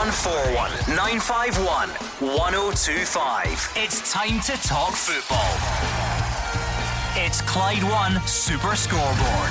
0141 951 1025. It's time to talk football. It's Clyde One Super Scoreboard.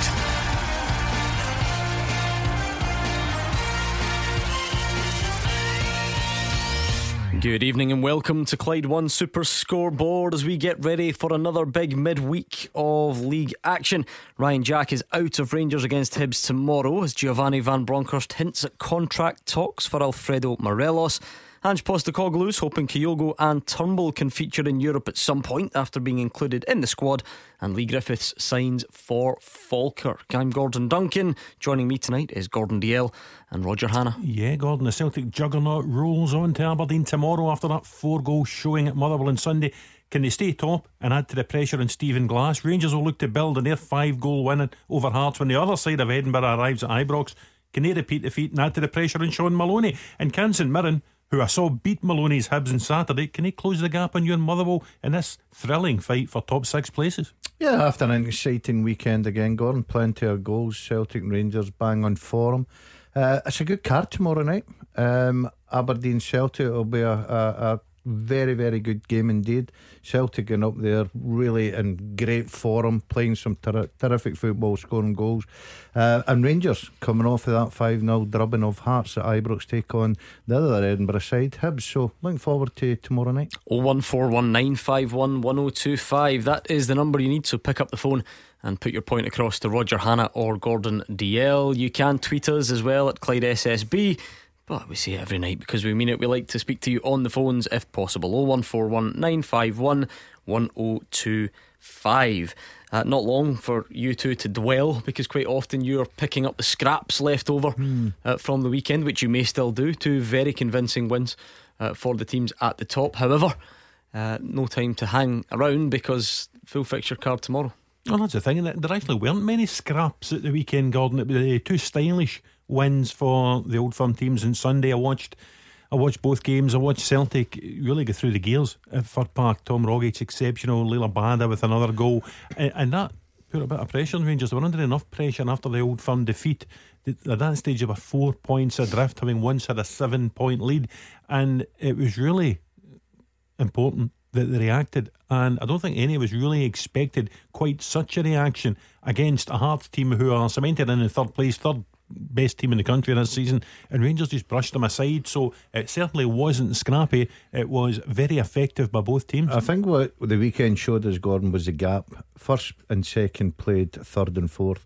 Good evening and welcome to Clyde One Super Scoreboard as we get ready for another big midweek of league action. Ryan Jack is out of Rangers against Hibs tomorrow as Giovanni Van Bronckhorst hints at contract talks for Alfredo Morelos. Ange Postecoglou is hoping Kyogo and Turnbull can feature in Europe at some point after being included in the squad, and Lee Griffiths signs for Falkirk. I'm Gordon Duncan. Joining me tonight is Gordon Dalziel and Roger Hannah. Yeah, Gordon, the Celtic juggernaut rolls on to Aberdeen tomorrow after that 4-goal showing at Motherwell on Sunday. Can they stay top and add to the pressure on Stephen Glass? Rangers will look to build on their 5-goal win over Hearts when the other side of Edinburgh arrives at Ibrox. Can they repeat the feat and add to the pressure on Sean Maloney? And can St Mirren, who I saw beat Maloney's Hibs on Saturday, can he close the gap on you and Motherwell in this thrilling fight for top 6 places? Yeah, after an exciting weekend again, Gordon, plenty of goals. Celtic and Rangers bang on form. It's a good card tomorrow night. Aberdeen Celtic will be a very, very good game indeed. Celtic going up there really in great form, playing some terrific football, scoring goals, and Rangers coming off of that 5-0 drubbing of Hearts at Ibrox, take on the other Edinburgh side, Hibs. So looking forward to tomorrow night. 01419511025. That is the number you need, so pick up the phone and put your point across to Roger Hannah or Gordon DL. You can tweet us as well at Clyde SSB. But we say it every night because we mean it. We like to speak to you on the phones if possible. 01419511025. Not long for you two to dwell, because quite often you're picking up the scraps left over from the weekend, which you may still do. 2 very convincing wins for the teams at the top. However, no time to hang around because full fixture card tomorrow. Well, that's the thing. There actually weren't many scraps at the weekend, Gordon. It was 2 stylish wins for the Old Firm teams on Sunday. I watched both games. I watched Celtic really go through the gears at Fir Park. Tom Rogic exceptional, Leila Bada with another goal, and that put a bit of pressure on Rangers. They were under enough pressure after the Old Firm defeat. At that stage they were 4 points adrift, having once had a 7-point lead, and it was really important that they reacted, and I don't think any of us really expected quite such a reaction against a Hearts team who are cemented in third place, third best team in the country this season, and Rangers just brushed them aside. So it certainly wasn't scrappy. It was very effective by both teams. I think what the weekend showed us, Gordon, was the gap. First and second played third and fourth.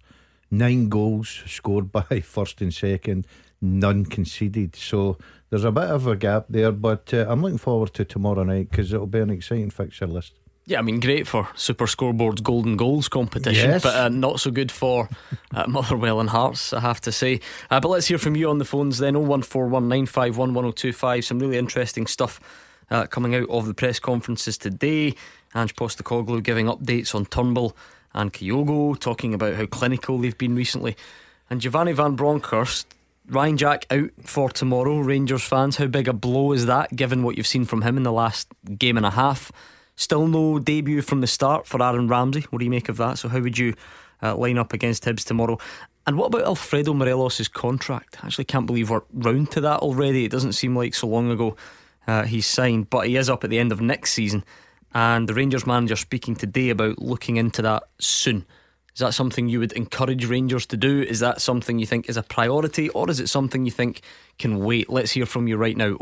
9 goals scored by first and second, none conceded. So there's a bit of a gap there, but I'm looking forward to tomorrow night because it'll be an exciting fixture list. Yeah, I mean, great for Super Scoreboard's Golden Goals competition, yes, but not so good for Motherwell and Hearts, I have to say. But let's hear from you on the phones then. 01419511025. Some really interesting stuff coming out of the press conferences today. Ange Postecoglou giving updates on Turnbull and Kyogo, talking about how clinical they've been recently. And Giovanni Van Bronckhorst, Ryan Jack out for tomorrow. Rangers fans, how big a blow is that given what you've seen from him in the last game and a half? Still no debut from the start for Aaron Ramsey. What do you make of that? So how would you line up against Hibs tomorrow? And what about Alfredo Morelos' contract? I actually can't believe we're round to that already. It doesn't seem like so long ago he's signed, but he is up at the end of next season, and the Rangers manager speaking today about looking into that soon. Is that something you would encourage Rangers to do? Is that something you think is a priority, or is it something you think can wait? Let's hear from you right now.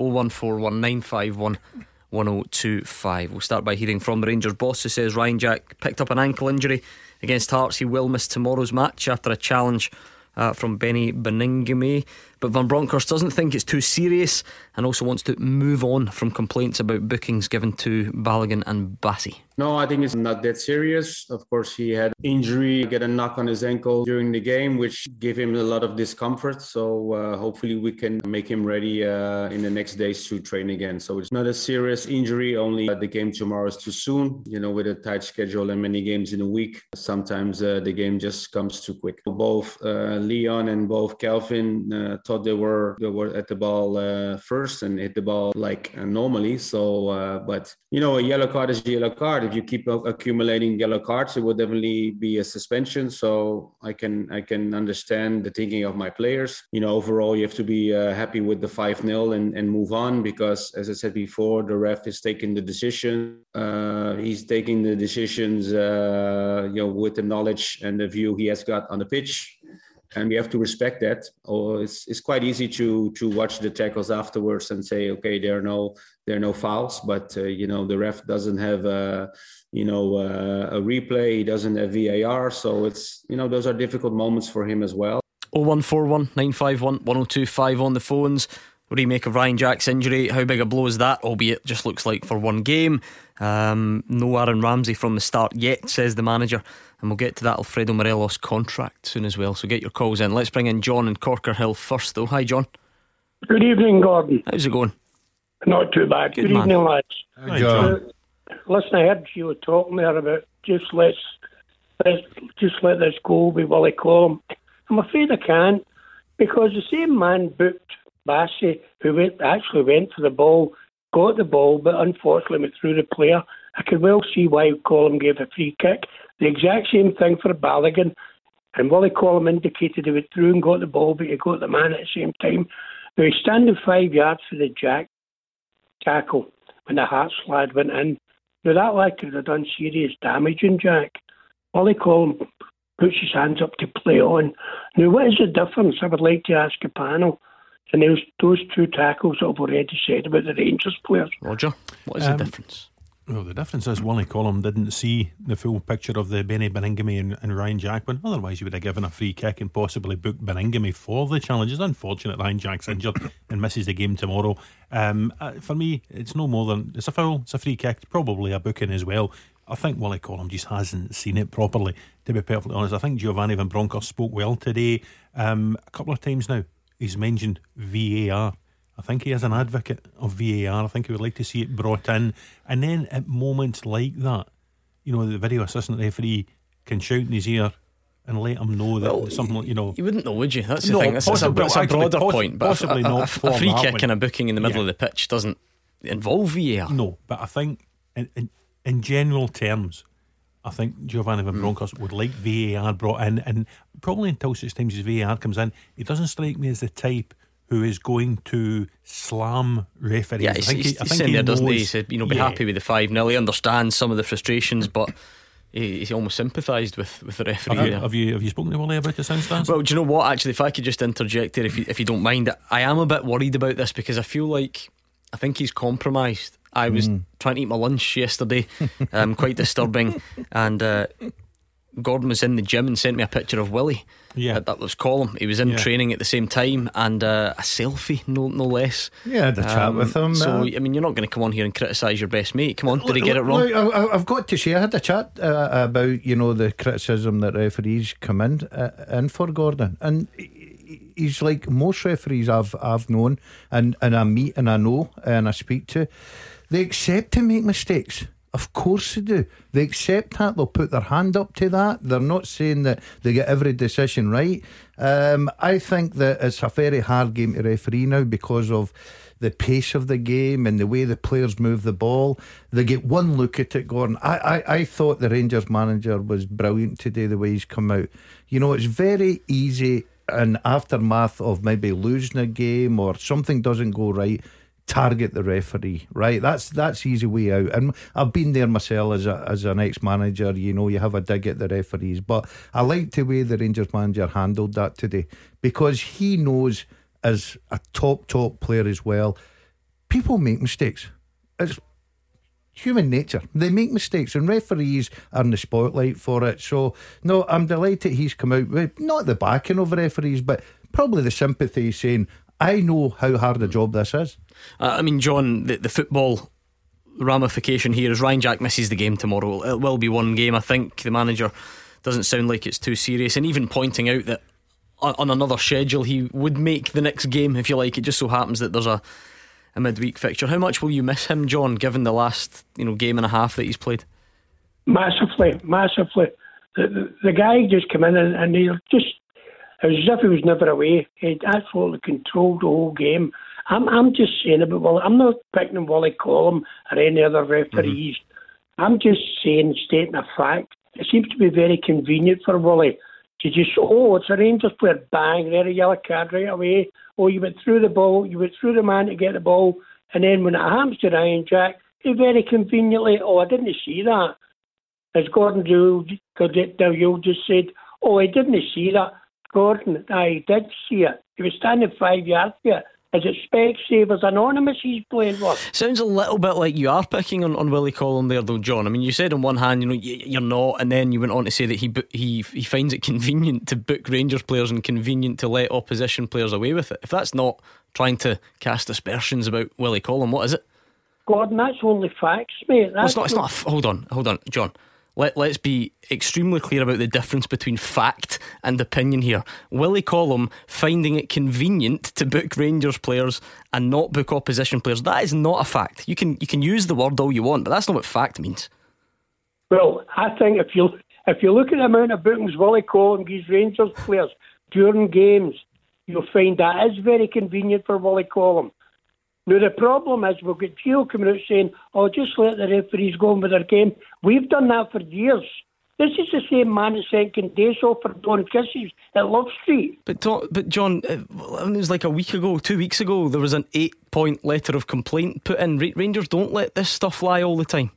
01419511025. We'll start by hearing from the Rangers boss, who says Ryan Jack picked up an ankle injury against Hearts. He will miss tomorrow's match after a challenge from Benny Beningame. But Van Bronckhorst doesn't think it's too serious and also wants to move on from complaints about bookings given to Balogun and Bassi. No, I think it's not that serious. Of course, he had injury, get a knock on his ankle during the game, which gave him a lot of discomfort. So hopefully we can make him ready in the next days to train again. So it's not a serious injury, only the game tomorrow is too soon. You know, with a tight schedule and many games in a week, sometimes the game just comes too quick. Both Leon and both Kelvin thought they were at the ball first and hit the ball like normally. So, but a yellow card is a yellow card. If you keep accumulating yellow cards, it would definitely be a suspension. So I can understand the thinking of my players. Overall, you have to be happy with the 5-0 and move on, because, as I said before, the ref is taking the decision. He's taking the decisions, with the knowledge and the view he has got on the pitch, and we have to respect that. It's quite easy to watch the tackles afterwards and say, okay, there are no fouls, but the ref doesn't have a replay. He doesn't have VAR, so it's those are difficult moments for him as well. 0141 951 1025 on the phones. What do you make of Ryan Jack's injury? How big a blow is that? Albeit just looks like for one game. No Aaron Ramsey from the start yet, says the manager. And we'll get to that Alfredo Morelos contract soon as well. So get your calls in. Let's bring in John in Corker Hill first though. Hi John. Good evening, Gordon. How's it going? Not too bad. Good man. evening, lads. Hi, John. Listen, I heard you were talking there about just let this go with Willie Collum. I'm afraid I can't, because the same man booked Bassey, who actually went for the ball, got the ball, but unfortunately went through the player. I could well see why Collum gave a free kick. The exact same thing for Balogun, and Willie Collum indicated he went through and got the ball, but he got the man at the same time. Now he's standing 5 yards for the Jack tackle when the Hearts lad went in. Now that lad could have done serious damage in Jack. Willie Collum puts his hands up to play on. Now what is the difference? I would like to ask a panel. And those two tackles that I've already said about the Rangers players. Roger, what is the difference? Well, the difference is Willie Collum didn't see the full picture of the Benny Beningame and Ryan Jackman. Otherwise, he would have given a free kick and possibly booked Beningame for the challenge. It's unfortunate Ryan Jack's injured and misses the game tomorrow. For me, it's no more than it's a foul, it's a free kick, probably a booking as well. I think Willie Collum just hasn't seen it properly, to be perfectly honest. I think Giovanni Van Bronckhorst spoke well today. A couple of times now he's mentioned VAR. I think he is an advocate of VAR. I think he would like to see it brought in. And then at moments like that, the video assistant referee can shout in his ear and let him know that something, You wouldn't know, would you? That's the thing. It's a broader point. But possibly not. A free kick and a booking in the middle of the pitch doesn't involve VAR. No, but I think in general terms, I think Giovanni Van Bronckhorst would like VAR brought in, and probably until such times as VAR comes in, he doesn't strike me as the type who is going to slam referees. Yeah, he's saying there, doesn't he? He said, be happy with the 5-0. He understands some of the frustrations, but he almost sympathised with the referee. Have you spoken to Willie about the sound stance? Well, do you know what? Actually, if I could just interject there, if you don't mind, I am a bit worried about this, because I feel like I think he's compromised. I was trying to eat my lunch yesterday, quite disturbing, and Gordon was in the gym and sent me a picture of Willie. Yeah, that was Collum. He was in training at the same time, and a selfie, no less. Yeah, I had a chat with him. So I mean, you're not going to come on here and criticise your best mate. Come on, did he get it wrong? I've got to say, I had a chat about the criticism that referees come in for Gordon, and he's like most referees I've known and I meet and I know and I speak to. They accept to make mistakes. Of course they do. They accept that. They'll put their hand up to that. They're not saying that they get every decision right. I think that it's a very hard game to referee now because of the pace of the game and the way the players move the ball. They get one look at it, Gordon. I thought the Rangers manager was brilliant today, the way he's come out. It's very easy in aftermath of maybe losing a game or something doesn't go right, target the referee, right? That's easy way out. And I've been there myself as an ex-manager. You have a dig at the referees, but I liked the way the Rangers manager handled that today, because he knows, as a top player as well, people make mistakes. It's human nature. They make mistakes, and referees are in the spotlight for it. So no, I'm delighted he's come out with not the backing of referees, but probably the sympathy, saying, I know how hard a job this is. I mean, John, the football ramification here is Ryan Jack misses the game tomorrow. It will be one game. I think the manager doesn't sound like it's too serious, and even pointing out that on another schedule he would make the next game, if you like. It just so happens that there's a midweek fixture. How much will you miss him, John, given the last game and a half that he's played? Massively. The guy just came in and he'll just It was as if he was never away. He absolutely controlled the whole game. I'm just saying about Willie. I'm not picking Willie Collum or any other referees. I'm just saying, stating a fact. It seems to be very convenient for Willie to just, it's a Rangers player, bang, there a yellow card right away. Oh, you went through the ball, you went through the man to get the ball, and then when it happens to Ryan Jack, he very conveniently, I didn't see that. As Gordon Dalziel just said, I didn't see that. Gordon, I did see it. He was standing 5 yards there. Is it Specsavers Anonymous he's playing with? Sounds a little bit like you are picking on Willie Collum there, though, John. I mean, you said on one hand, you're not, and then you went on to say that he finds it convenient to book Rangers players and convenient to let opposition players away with it. If that's not trying to cast aspersions about Willie Collum, what is it? Gordon, that's only facts, mate. It's not. Hold on, John. Let's be extremely clear about the difference between fact and opinion here. Willie Collum finding it convenient to book Rangers players and not book opposition players, that is not a fact. You can use the word all you want, but that's not what fact means. Well, I think if you look at the amount of bookings Willie Collum gives Rangers players during games, you'll find that is very convenient for Willie Collum. Now, the problem is we've got Gio coming out saying, just let the referees go on with their game. We've done that for years. This is the same man that sent Condeso for Don Kisses at Love Street. But John, it was like a week ago, 2 weeks ago, there was an 8-point letter of complaint put in. Rangers don't let this stuff lie all the time.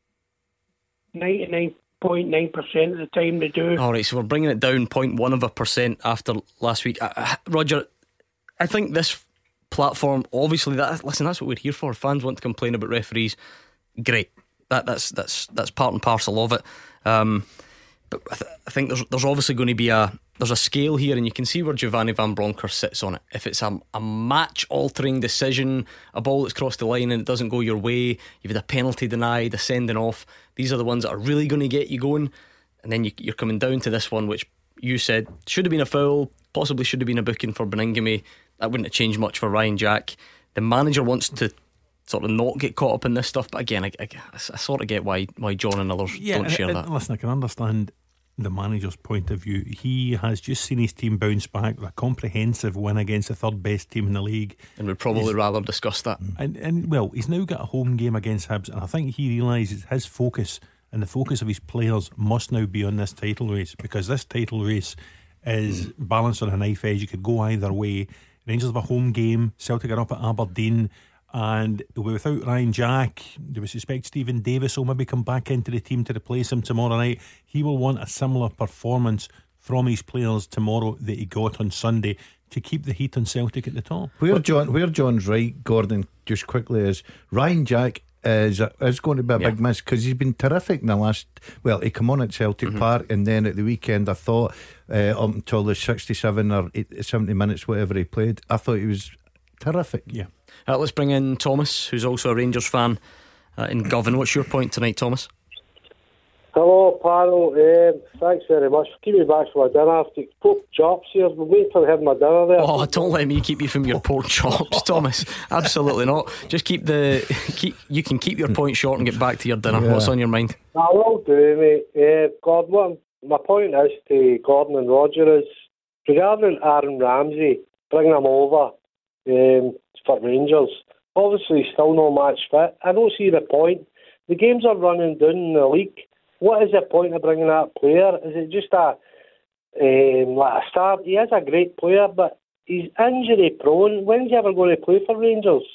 99.9% of the time they do. Alright, so we're bringing it down 0.1% after last week. Roger, I think this platform, obviously, that's what we're here for. Fans want to complain about referees, great. That's part and parcel of it. But I think there's obviously going to be there's a scale here, and you can see where Giovanni Van Bronckhorst sits on it. If it's a match-altering decision, a ball that's crossed the line and it doesn't go your way, you've had a penalty denied, a sending off, these are the ones that are really going to get you going. And then you're coming down to this one, which you said should have been a foul, possibly should have been a booking for Beningame. That wouldn't have changed much for Ryan Jack. The manager wants to sort of not get caught up in this stuff, but again, I sort of get why John and others don't share that. Listen, I can understand the manager's point of view. He has just seen his team bounce back with a comprehensive win against the third best team in the league, and would probably rather discuss that. And well, he's now got a home game against Hibs, and I think he realises his focus and the focus of his players must now be on this title race, because this title race is balanced on a knife edge. You could go either way. Rangers have a home game, Celtic are up at Aberdeen, and without Ryan Jack, do we suspect Stephen Davis will maybe come back into the team to replace him tomorrow night? He will want a similar performance from his players tomorrow that he got on Sunday to keep the heat on Celtic at the top. Where John's right, Gordon, just quickly, is Ryan Jack is going to be a big miss, because he's been terrific in the last. Well, he come on at Celtic Park, and then at the weekend I thought up until the 67 or 70 minutes whatever he played, I thought he was terrific. Let's bring in Thomas, who's also a Rangers fan in Govan. What's your point tonight, Thomas? Hello, panel. Thanks very much for keeping me back for my dinner. I have to pork chops here. I'm waiting for having my dinner there. Don't let me keep you from your pork chops, Thomas. Absolutely not. Just you can keep your point short and get back to your dinner. What's on your mind? I will do, mate. Gordon, my point is to Gordon and Roger is regarding Aaron Ramsey, bringing him over for Rangers. Obviously, he's still no match fit. I don't see the point. The games are running down in the league. What is the point of bringing that player? Is it just like a start? He is a great player, but he's injury prone. When's he ever going to play for Rangers?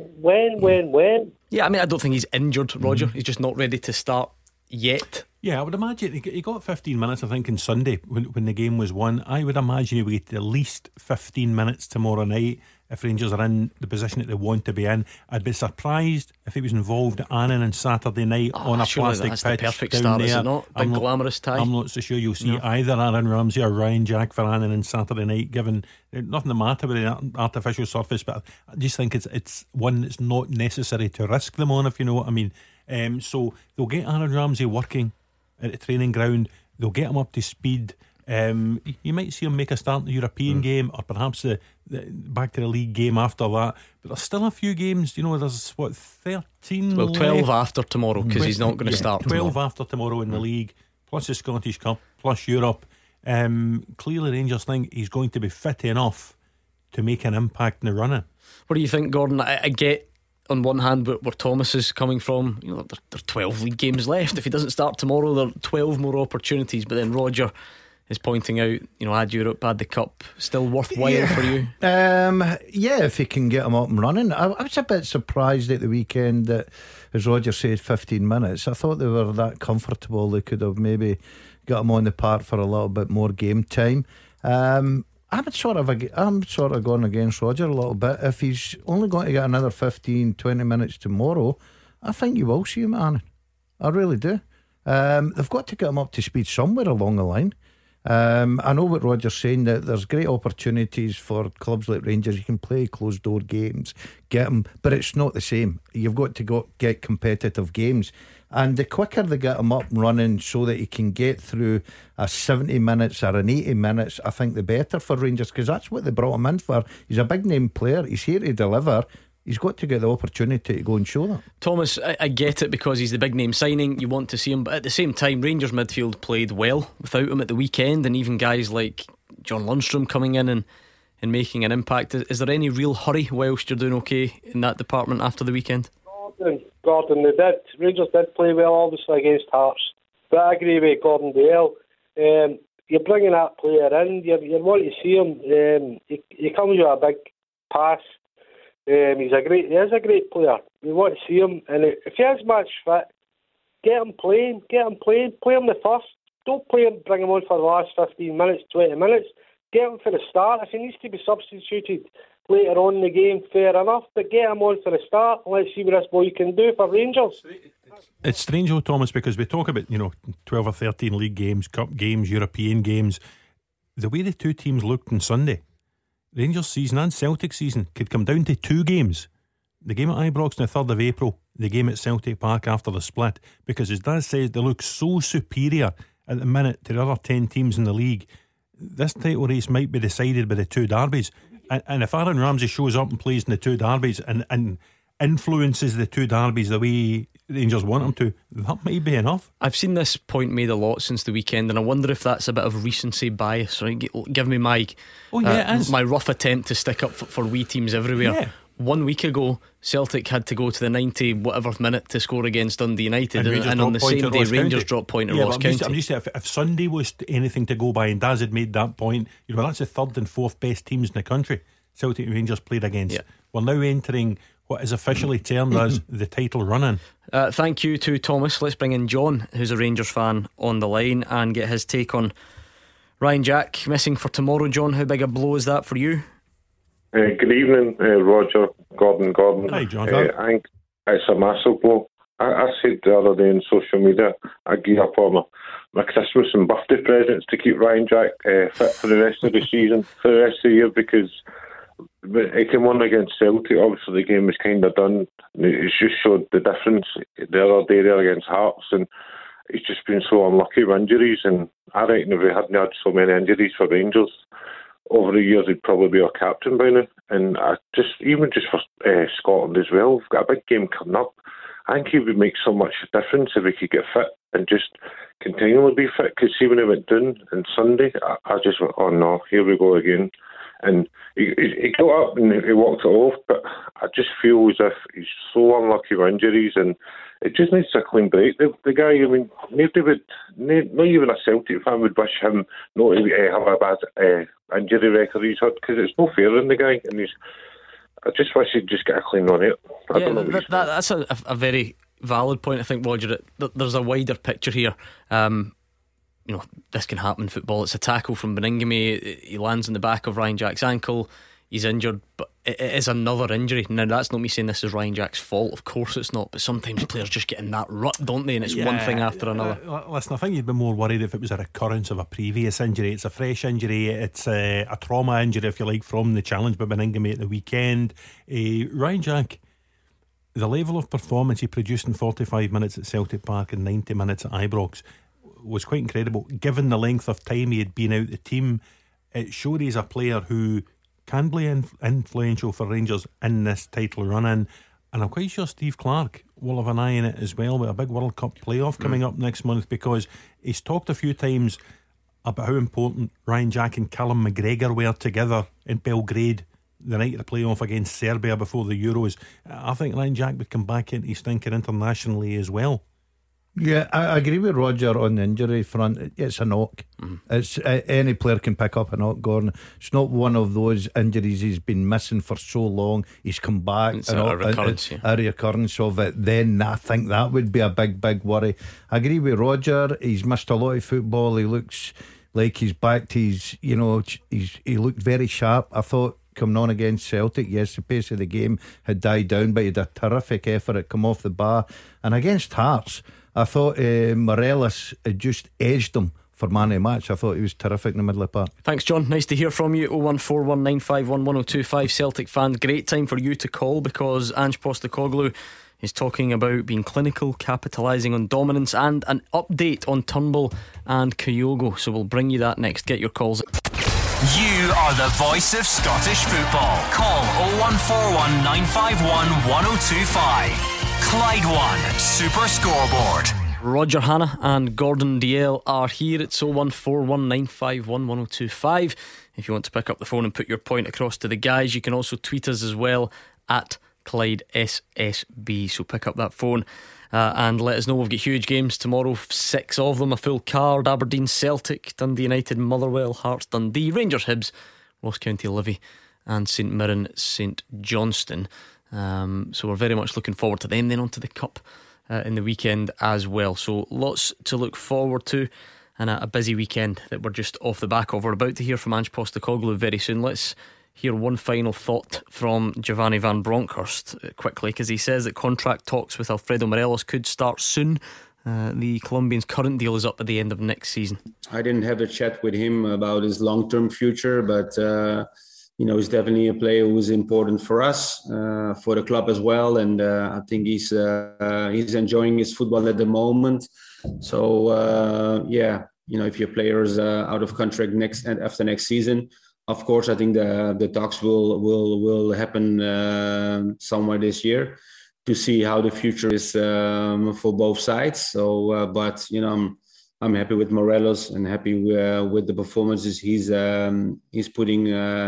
When? Yeah, I mean, I don't think he's injured, Roger. He's just not ready to start yet. Yeah, I would imagine he got 15 minutes, I think, on Sunday when the game was won. I would imagine he would get at least 15 minutes tomorrow night if Rangers are in the position that they want to be in. I'd be surprised if he was involved at Annan on Saturday night on a plastic that's pitch the perfect down start, there. is it not? Big glamorous tie. I'm not so sure you'll see either Aaron Ramsey or Ryan Jack for Annan on Saturday night, given nothing the matter with the artificial surface, but I just think it's one that's not necessary to risk them on, if you know what I mean. So they'll get Aaron Ramsey working at the training ground. They'll get him up to speed. You might see him make a start in the European game, or perhaps the back to the league game after that. But there's still a few games. There's 13. Well, 12 after tomorrow, because he's not going to start 12 tomorrow. after tomorrow in the league, plus the Scottish Cup, plus Europe. Clearly Rangers think he's going to be fit enough to make an impact in the running. What do you think, Gordon? I get on one hand where Thomas is coming from. You know, there are 12 league games left. If he doesn't start tomorrow, there are 12 more opportunities. But then Roger is pointing out, you know, add Europe, add the Cup, still worthwhile for you. Yeah, if he can get him up and running. I was a bit surprised at the weekend that, as Roger said, 15 minutes. I thought they were that comfortable they could have maybe got him on the park for a little bit more game time. I'm sort of going against Roger a little bit. If he's only going to get another 15-20 minutes tomorrow, I think you will see him, Annan. I really do. They've got to get him up to speed somewhere along the line. I know what Roger's saying, that there's great opportunities for clubs like Rangers. You can play closed door games, get them, but it's not the same. You've got to get competitive games, and the quicker they get him up and running so that he can get through a 70 minutes or an 80 minutes, I think the better for Rangers, because that's what they brought him in for. He's a big name player, he's here to deliver. He's got to get the opportunity to go and show that. Thomas, I get it because he's the big name signing. You want to see him, but at the same time, Rangers midfield played well without him at the weekend, and even guys like John Lundstrom coming in and making an impact. Is there any real hurry whilst you're doing okay in that department after the weekend? Gordon, Rangers did play well, obviously, against Hearts, but I agree with Gordon Dale. You're bringing that player in, you want to see him. He comes with a big pass. He is a great player. We want to see him, and if he is match fit, get him playing, play him the first. Don't bring him on for the last 15 minutes, 20 minutes. Get him for the start. If he needs to be substituted later on in the game, fair enough, but get him on for the start and let's see what this boy can do for Rangers. It's strange, though, Thomas, because we talk about 12 or 13 league games, cup games, European games. The way the two teams looked on Sunday, Rangers season and Celtic season could come down to 2 games. The game at Ibrox on the 3rd of April, the game at Celtic Park after the split, because as Daz says, they look so superior at the minute to the other 10 teams in the league. This title race might be decided by the 2 derbies, and if Aaron Ramsey shows up and plays in the 2 derbies and influences the 2 derbies the way Rangers want him to, that might be enough. I've seen this point made a lot since the weekend, and I wonder if that's a bit of recency bias. Right? Give me my my rough attempt to stick up for wee teams everywhere. Yeah. 1 week ago, Celtic had to go to the 90 whatever minute to score against Dundee United, and on the same day Rangers dropped point at Ross County. I'm just saying, if Sunday was anything to go by, and Daz had made that point, that's the 3rd and 4th best teams in the country Celtic and Rangers played against. Yeah. We're now entering what is officially termed as the title run-in. Thank you to Thomas. Let's bring in John, who's a Rangers fan, on the line and get his take on Ryan Jack missing for tomorrow. John, how big a blow is that for you? Good evening, Roger, Gordon. Hi, John. I think it's a massive blow. I said the other day on social media, I gear up all my Christmas and birthday presents to keep Ryan Jack fit for the rest of the season, for the rest of the year, because he came on against Celtic. Obviously the game was kind of done. It just showed the difference the other day there against Hearts, and he's just been so unlucky with injuries, and I reckon if we hadn't had so many injuries for Rangers over the years, he'd probably be our captain by now. And even for Scotland as well, we've got a big game coming up. I think he would make so much difference if he could get fit and just continually be fit. Because see, when he went down on Sunday, I just went, oh no, here we go again. And he got up and he walked it off, but I just feel as if he's so unlucky with injuries, and it just needs a clean break. The guy, I mean, nobody would, not even a Celtic fan would wish him not to have a bad injury record he's had, because it's no fair in the guy, and I just wish he'd just get a clean run out. That's a very valid point, I think, Roger. There's a wider picture here. This can happen in football. It's a tackle from Beningame. He lands in the back of Ryan Jack's ankle. He's injured, but it is another injury. Now, that's not me saying this is Ryan Jack's fault. Of course it's not. But sometimes players just get in that rut, don't they? And it's one thing after another. Listen, I think you'd be more worried if it was a recurrence of a previous injury. It's a fresh injury. It's a trauma injury, if you like, from the challenge by Beningame at the weekend. Ryan Jack, the level of performance he produced in 45 minutes at Celtic Park and 90 minutes at Ibrox was quite incredible. Given the length of time he had been out the team, it showed he's a player who can be influential for Rangers in this title run-in. And I'm quite sure Steve Clarke will have an eye on it as well, with a big World Cup playoff coming up next month, because he's talked a few times about how important Ryan Jack and Callum McGregor were together in Belgrade the night of the playoff against Serbia before the Euros. I think Ryan Jack would come back into his thinking internationally as well. Yeah, I agree with Roger on the injury front. It's a knock. It's any player can pick up a knock, Gordon. It's not one of those injuries he's been missing for so long. He's come back. It's a recurrence, a recurrence of it. Then I think that would be a big worry. I agree with Roger. He's missed a lot of football. He looks like he's back to his, he looked very sharp. I thought coming on against Celtic, yes, the pace of the game had died down, but he had a terrific effort at come off the bar. And against Hearts, I thought Morelos had just edged him for man of the match. I thought he was terrific in the middle of the park. Thanks, John. Nice to hear from you. 01419511025. Celtic fans, great time for you to call, because Ange Postecoglou is talking about being clinical, capitalising on dominance, and an update on Turnbull and Kyogo. So we'll bring you that next. Get your calls. You are the voice of Scottish football. Call 0141 951 1025. Clyde One Super Scoreboard. Roger Hannah and Gordon Dalziel are here. It's 01419511025. If you want to pick up the phone and put your point across to the guys, you can also tweet us as well at Clyde SSB. So pick up that phone and let us know. We've got huge games tomorrow, 6 of them, a full card: Aberdeen Celtic, Dundee United Motherwell, Hearts Dundee, Rangers Hibs, Ross County Livy, and St Mirren St Johnstone. So we're very much looking forward to them. Then on to the Cup in the weekend as well. So lots to look forward to, and a busy weekend that we're just off the back of. We're about to hear from Ange Postecoglou very soon. Let's hear one final thought from Giovanni Van Bronckhorst quickly, because he says that contract talks with Alfredo Morelos could start soon. The Colombian's current deal is up at the end of next season. I didn't have a chat with him about his long-term future, but he's definitely a player who's important for us, for the club as well, and I think he's enjoying his football at the moment. So if your player is out of contract after next season, of course I think the talks will happen somewhere this year to see how the future is for both sides. So, I'm happy with Morelos and happy with the performances he's putting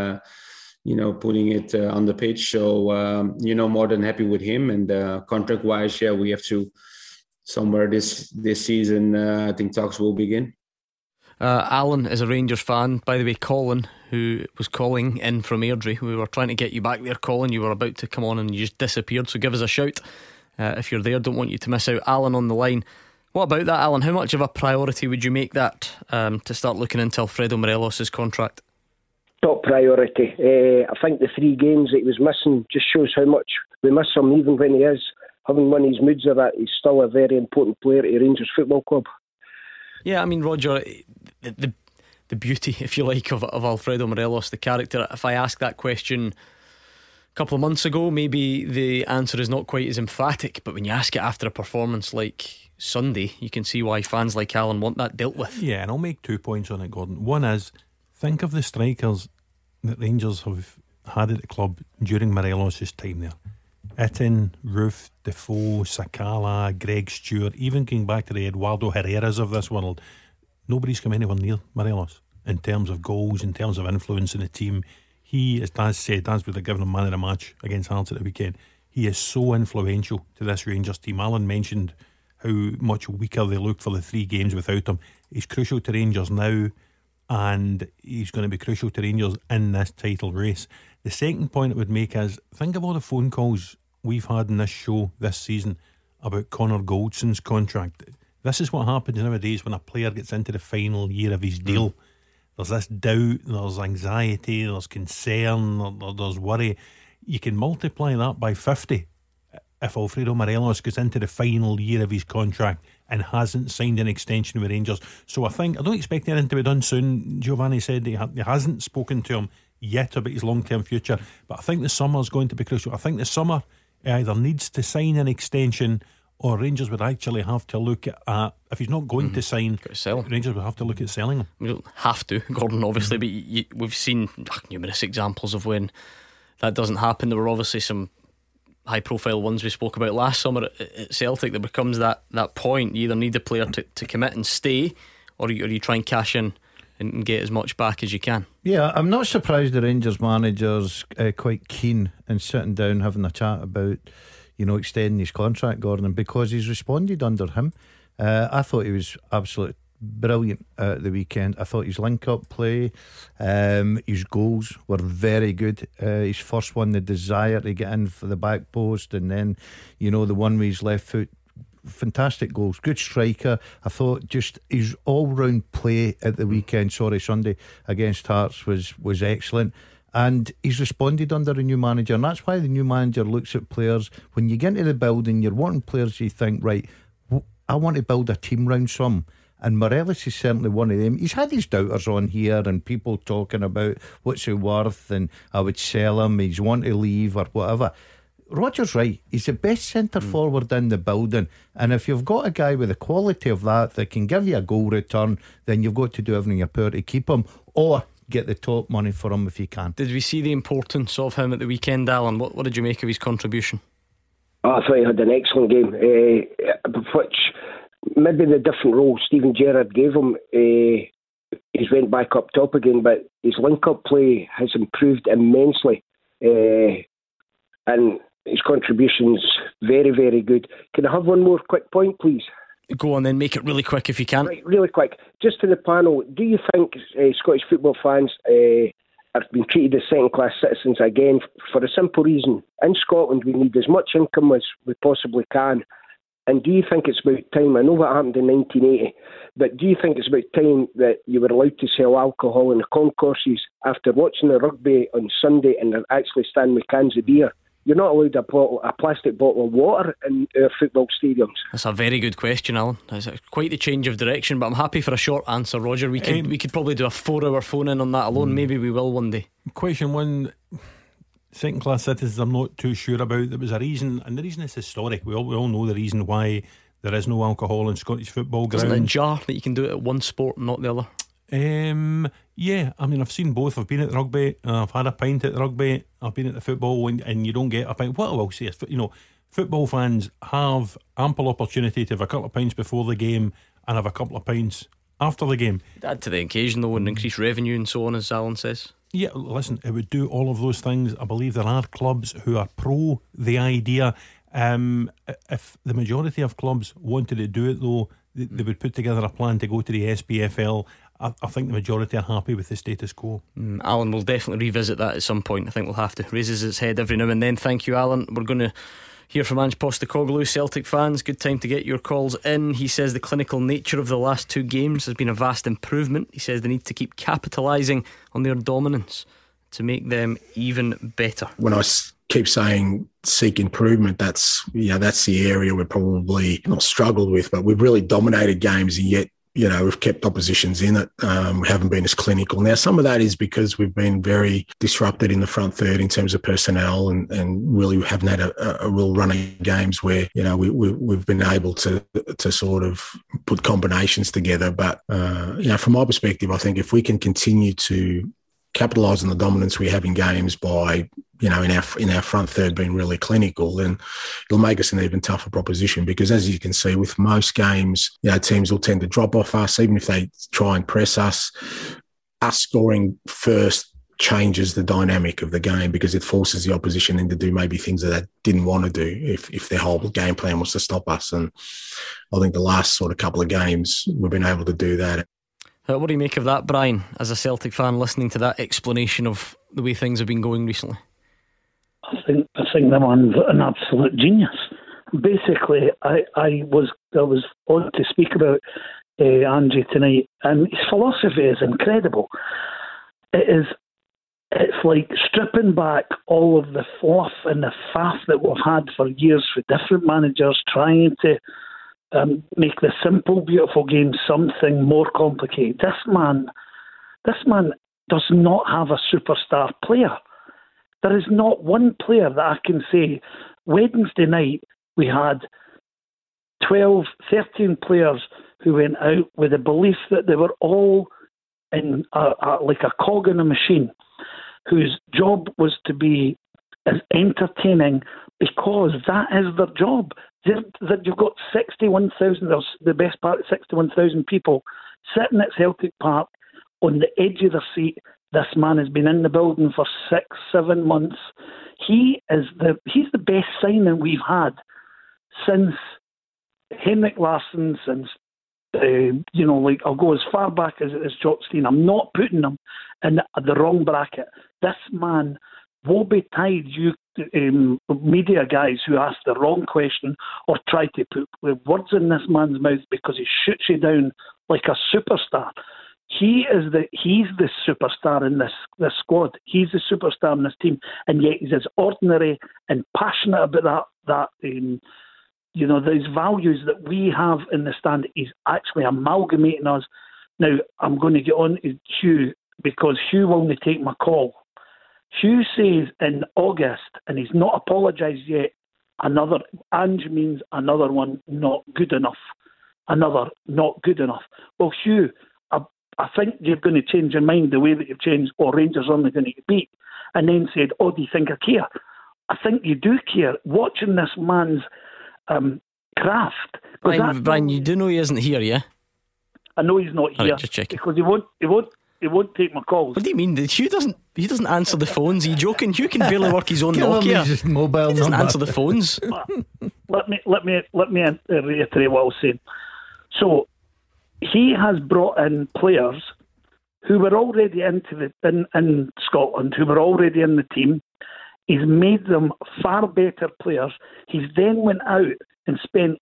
it on the pitch. So more than happy with him. And contract wise, we have to somewhere this season. I think talks will begin. Alan is a Rangers fan, by the way. Colin, who was calling in from Airdrie, we were trying to get you back there, Colin. You were about to come on and you just disappeared, so give us a shout if you're there. Don't want you to miss out. Alan on the line. What about that, Alan? How much of a priority would you make that to start looking into Alfredo Morelos' contract? Top priority. I think the 3 games that he was missing just shows how much we miss him. Even when he is having one of his moods of that, he's still a very important player to Rangers Football Club. Yeah, I mean, Roger, the beauty, if you like, of Alfredo Morelos, the character. If I asked that question a couple of months ago, maybe the answer is not quite as emphatic, but when you ask it after a performance like Sunday, you can see why fans like Alan want that dealt with. Yeah, and I'll make 2 points on it, Gordon. One is, think of the strikers that Rangers have had at the club during Morelos' time there. Itten, Roof, Defoe, Sakala, Greg Stewart, even going back to the Eduardo Herreras of this world. Nobody's come anywhere near Morelos in terms of goals, in terms of influence in the team. He, as Daz said, Daz would have given him man of the match against Hearts at the weekend. He is so influential to this Rangers team. Alan mentioned how much weaker they looked for the 3 games without him. He's crucial to Rangers now, and he's going to be crucial to Rangers in this title race. The second point I would make is, think of all the phone calls we've had in this show this season about Connor Goldson's contract. This is what happens nowadays when a player gets into the final year of his deal. There's this doubt, there's anxiety, there's concern, there's worry. You can multiply that by 50 if Alfredo Morelos goes into the final year of his contract and hasn't signed an extension with Rangers. So I don't expect anything to be done soon. Giovanni said he hasn't spoken to him yet about his long-term future, but I think the summer is going to be crucial. I think the summer either needs to sign an extension, or Rangers would actually have to look at, if he's not going to sign, Rangers would have to look at selling him. We don't have to, Gordon, obviously, but we've seen numerous examples of when that doesn't happen. There were obviously some high profile ones we spoke about last summer at Celtic. There becomes that point. You either need the player to commit and stay, or you try and cash in and get as much back as you can. Yeah, I'm not surprised the Rangers manager's quite keen in sitting down having a chat about, you know, extending his contract, Gordon, because he's responded under him. I thought he was absolutely brilliant at the weekend. I thought his link-up play, his goals were very good. His first one, the desire to get in for the back post, and then, you know, the one with his left foot. Fantastic goals, good striker. I thought just his all-round play at the weekend, Sunday against Hearts was excellent, and he's responded under a new manager, and that's why the new manager looks at players. When you get into the building, you're wanting players you think, right, I want to build a team round some, and Morelos is certainly one of them. He's had his doubters on here and people talking about what's he worth and I would sell him, he's want to leave or whatever. Roger's right, he's the best centre forward in the building, and if you've got a guy with the quality of that can give you a goal return, then you've got to do everything in your power to keep him or get the top money for him if you can. Did we see the importance of him at the weekend, Alan? What did you make of his contribution? I thought he had an excellent game, which maybe the different role Steven Gerrard gave him, he's went back up top again, but his link-up play has improved immensely, and his contribution's very, very good. Can I have one more quick point, please? Go on then, make it really quick if you can. Right, really quick. Just to the panel, do you think Scottish football fans are being treated as second-class citizens again? For a simple reason. In Scotland, we need as much income as we possibly can. And do you think it's about time, I know what happened in 1980, but do you think it's about time that you were allowed to sell alcohol in the concourses after watching the rugby on Sunday and actually stand with cans of beer? You're not allowed a plastic bottle of water in our football stadiums. That's a very good question, Alan. That's quite the change of direction, but I'm happy for a short answer, Roger. We could probably do a 4-hour phone in on that alone. Maybe we will one day. Question one, second class citizens, I'm not too sure about. There was a reason, and the reason is historic. We all know the reason why there is no alcohol in Scottish football grounds. Isn't it a jar that you can do it at one sport and not the other? Yeah, I mean, I've seen both. I've been at the rugby, I've had a pint at the rugby, I've been at the football, and you don't get a pint. What I will say is, you know, football fans have ample opportunity to have a couple of pints before the game and have a couple of pints after the game. Add to the occasion though, and increase revenue and so on, as Alan says. Yeah, listen, it would do all of those things. I believe there are clubs who are pro the idea. If the majority of clubs wanted to do it though, they would put together a plan to go to the SPFL. I think the majority are happy with the status quo. Alan will definitely revisit that at some point. I think we'll have to. Raises its head every now and then. Thank you, Alan. We're going to hear from Ange Postecoglou. Celtic fans, good time to get your calls in. He says the clinical nature of the last two games has been a vast improvement. He says they need to keep capitalising on their dominance to make them even better. When I keep saying seek improvement, that's the area we're probably not struggled with, but we've really dominated games, and yet we've kept oppositions in it. We haven't been as clinical. Now, some of that is because we've been very disrupted in the front third in terms of personnel, and really haven't had a real run of games where we've been able to sort of put combinations together. But from my perspective, I think if we can continue to capitalise on the dominance we have in games by in our front third being really clinical, then it'll make us an even tougher proposition, because as you can see with most games, teams will tend to drop off us, even if they try and press us. Us scoring first changes the dynamic of the game, because it forces the opposition into do maybe things that they didn't want to do if their whole game plan was to stop us. And I think the last sort of couple of games we've been able to do that. What do you make of that, Brian, as a Celtic fan, listening to that explanation of the way things have been going recently? I think the man's an absolute genius. Basically, I was on to speak about Angie tonight, and his philosophy is incredible. It's like stripping back all of the fluff and the faff that we've had for years for different managers, trying to make the simple, beautiful game something more complicated. This man does not have a superstar player. There is not one player that I can say. Wednesday night we had 12, 13 players who went out with the belief that they were all in like a cog in a machine, whose job was to be as entertaining, because that is their job. That you've got 61,000, the best part of 61,000 people sitting at Celtic Park on the edge of their seat. This man has been in the building for 6-7 months. He's the best signing we've had since Henrik Larsson, since I'll go as far back as Jock Stein. I'm not putting him in the wrong bracket. This man, woe betide you media guys who ask the wrong question or try to put words in this man's mouth because he shoots you down like a superstar. He's the superstar in this squad. He's the superstar in this team, and yet he's as ordinary and passionate about that. Those values that we have in the stand. He's actually amalgamating us. Now I'm going to get on to Hugh because Hugh will only take my call. Hugh says in August, and he's not apologised yet, Ange means another one not good enough. Another not good enough. Well, Hugh, I think you're going to change your mind the way that you've changed, Rangers are only going to get beat, and then said, do you think I care? I think you do care. Watching this man's craft. Brian, you do know he isn't here, yeah? I know he's not here. Right, just checking. Because he won't take my calls. What do you mean? Hugh doesn't answer the phones. Are you joking? Hugh can barely work his own Nokia. His mobile he doesn't number. answer the phones. Let me reiterate what I was saying. So he has brought in players who were already in Scotland, who were already in the team. He's made them far better players. He's then went out and spent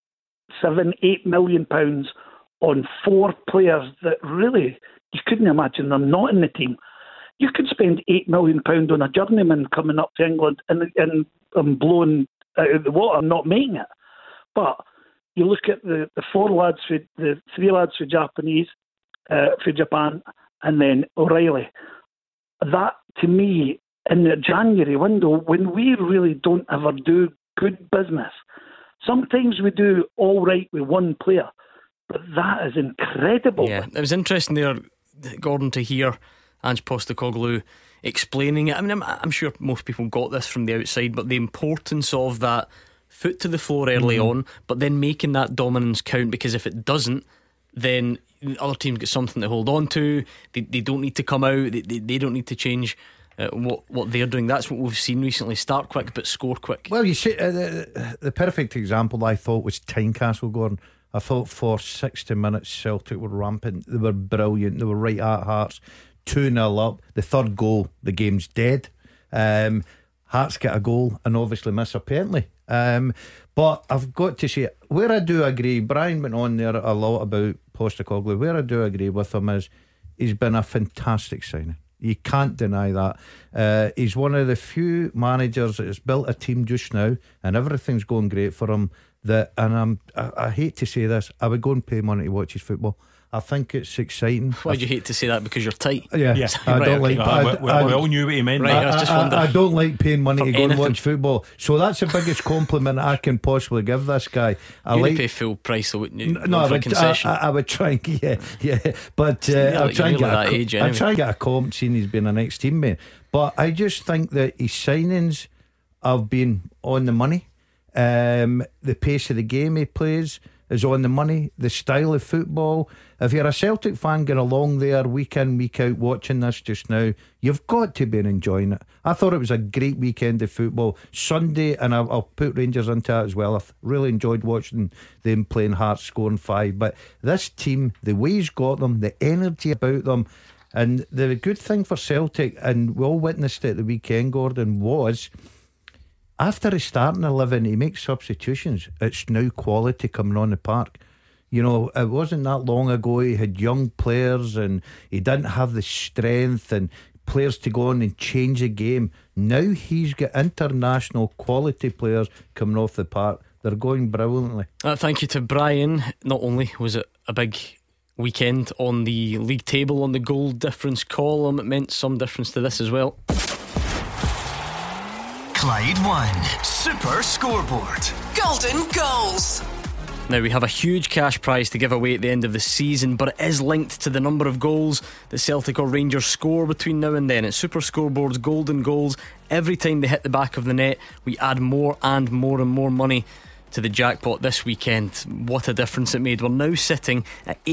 £7-8 million on 4 players that really you couldn't imagine them not in the team. You could spend £8 million on a journeyman coming up to England and blowing out of the water, not making it. But you look at the 3 lads for Japan, and then O'Reilly. That to me, in the January window, when we really don't ever do good business, sometimes we do all right with one player, but that is incredible. Yeah, it was interesting there, Gordon, to hear Ange Postecoglou explaining it. I mean, I'm sure most people got this from the outside, but the importance of that foot to the floor early on, but then making that dominance count, because if it doesn't, then other teams get something to hold on to. They don't need to come out. They don't need to change what they're doing. That's what we've seen recently. Start quick but score quick. Well, you see, the perfect example I thought was Tynecastle, Gordon. I thought for 60 minutes Celtic were rampant. They were brilliant. They were right at Hearts. 2-0 up. The third goal, the game's dead. Hearts get a goal and obviously miss a penalty. But I've got to say, where I do agree, Brian went on there a lot about Postecoglou. Where I do agree with him is he's been a fantastic signing. You can't deny that. He's one of the few managers that has built a team just now, and everything's going great for him. I hate to say this, I would go and pay money to watch his football. I think it's exciting. Why do you hate to say that? Because you're tight? Yeah, I don't like. We all knew what he meant. Right, I don't like paying money to go anything. and watch football. So that's the biggest compliment I can possibly give this guy. You'd pay full price, wouldn't you? No, I would try and but I'll try and get a comp, seeing he's been an ex-teammate. But I just think that his signings have been on the money. The pace of the game he plays is on the money. The style of football, if you're a Celtic fan going along there week in week out watching this just now, you've got to be enjoying it. I thought it was a great weekend of football Sunday, and I'll put Rangers into that as well. I've really enjoyed watching them playing Hearts, scoring 5. But this team, the way he's got them, the energy about them, and the good thing for Celtic, and we all witnessed it the weekend, Gordon, was after his starting 11, he makes substitutions. It's now quality coming on the park. You know, it wasn't that long ago he had young players and he didn't have the strength and players to go on and change the game. Now he's got international quality players coming off the park. They're going brilliantly. Thank you to Brian. Not only was it a big weekend on the league table on the goal difference column, it meant some difference to this as well. Clyde One Super Scoreboard. Golden Goals. Now we have a huge cash prize to give away at the end of the season, but it is linked to the number of goals that Celtic or Rangers score between now and then. It's Super Scoreboard's Golden Goals. Every time they hit the back of the net, we add more and more and more money to the jackpot this weekend. What a difference it made. We're now sitting at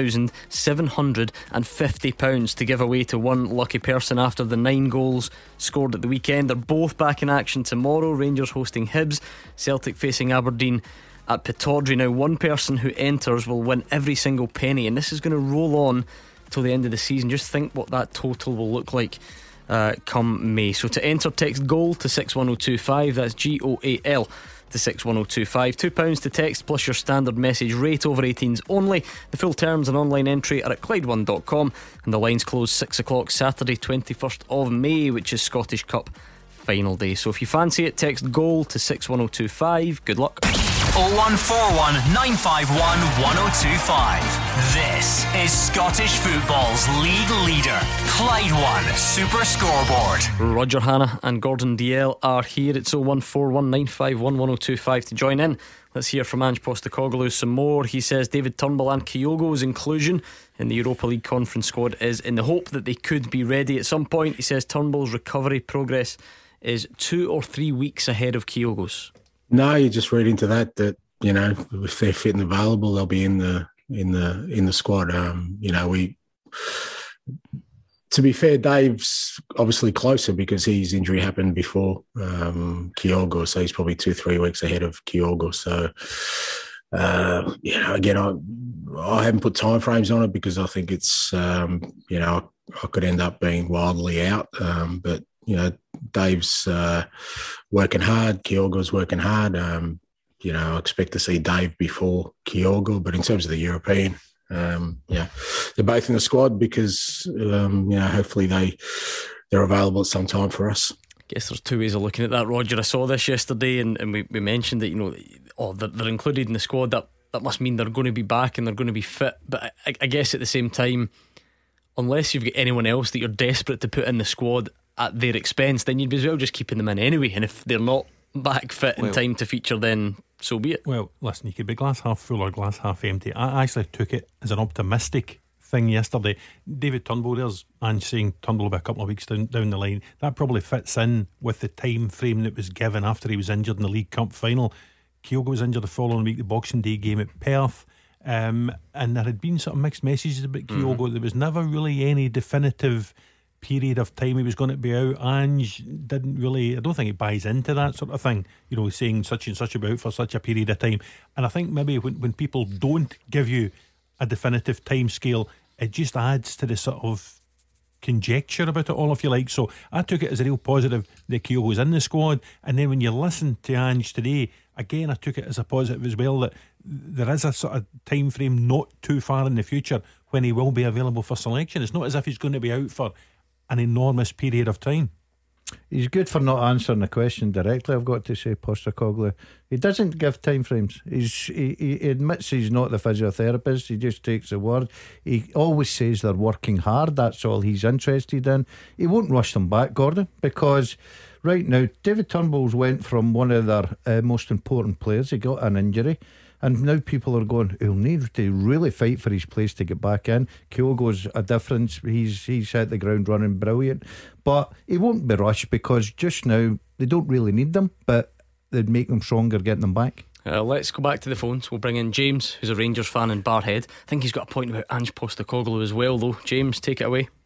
£8,750 to give away to one lucky person after the 9 goals scored at the weekend. They're both back in action tomorrow. Rangers hosting Hibs, Celtic facing Aberdeen at Pittodrie. Now, one person who enters will win every single penny, and this is going to roll on till the end of the season. Just think what that total will look like come May. So to enter, text GOAL to 61025. That's GOAL to 61025. £2 to text plus your standard message rate, over 18s only. The full terms and online entry are at Clyde1.com, and the lines close 6 o'clock Saturday 21st of May, which is Scottish Cup final day. So if you fancy it, text GOAL to 61025. Good luck. 0141 951 1025. This is Scottish football's league leader, Clyde One Super Scoreboard. Roger Hannah and Gordon Dalziel are here. It's 0141 951 1025 to join in. Let's hear from Ange Postecoglou some more. He says David Turnbull and Kyogo's inclusion in the Europa League conference squad is in the hope that they could be ready at some point. He says Turnbull's recovery progress is 2 or 3 weeks ahead of Kyogo's. No, you just read into that you know, if they're fit and available, they'll be in the squad. You know, to be fair, Dave's obviously closer because his injury happened before Kyogo, so he's probably 2-3 weeks ahead of Kyogo. So you know, again, I haven't put time frames on it because I think it's you know, I could end up being wildly out, but you know, Dave's working hard, Kyogo's working hard. You know, I expect to see Dave before Kyogo, but in terms of the European, yeah, they're both in the squad because you know, hopefully they're available at some time for us. I guess there's two ways of looking at that, Roger. I saw this yesterday and we mentioned that, you know, they're included in the squad. That must mean they're going to be back and they're going to be fit. But I guess at the same time, unless you've got anyone else that you're desperate to put in the squad at their expense, then you'd be as well just keeping them in anyway. And if they're not back fit in time to feature, then so be it. Well, listen, you could be glass half full or glass half empty. I actually took it as an optimistic thing yesterday. David Turnbull, there's Ange saying Turnbull will be a couple of weeks down the line. That probably fits in with the time frame that was given after he was injured in the League Cup final. Kyogo was injured the following week, the Boxing Day game at Perth, and there had been sort of mixed messages about Kyogo. There was never really any definitive period of time he was going to be out. Ange didn't really, I don't think he buys into that sort of thing, you know, saying such and such about for such a period of time. And I think maybe when people don't give you a definitive time scale, it just adds to the sort of conjecture about it all, if you like. So I took it as a real positive that Kyogo's in the squad. And then when you listen to Ange today, again, I took it as a positive as well, that there is a sort of time frame not too far in the future when he will be available for selection. It's not as if he's going to be out for an enormous period of time. He's good for not answering the question directly, I've got to say, Postecoglou. He doesn't give time frames. He admits he's not the physiotherapist. He just takes the word. He always says they're working hard. That's all he's interested in. He won't rush them back, Gordon, because right now David Turnbull's went from one of their most important players. He got an injury, and now people are going, he'll need to really fight for his place to get back in. Kyogo's a difference. He's hit the ground running brilliant, but he won't be rushed because just now they don't really need them, but they'd make them stronger getting them back. Let's go back to the phones. We'll bring in James, who's a Rangers fan in Barrhead. I think he's got a point about Ange Postecoglou as well, though. James, take it away.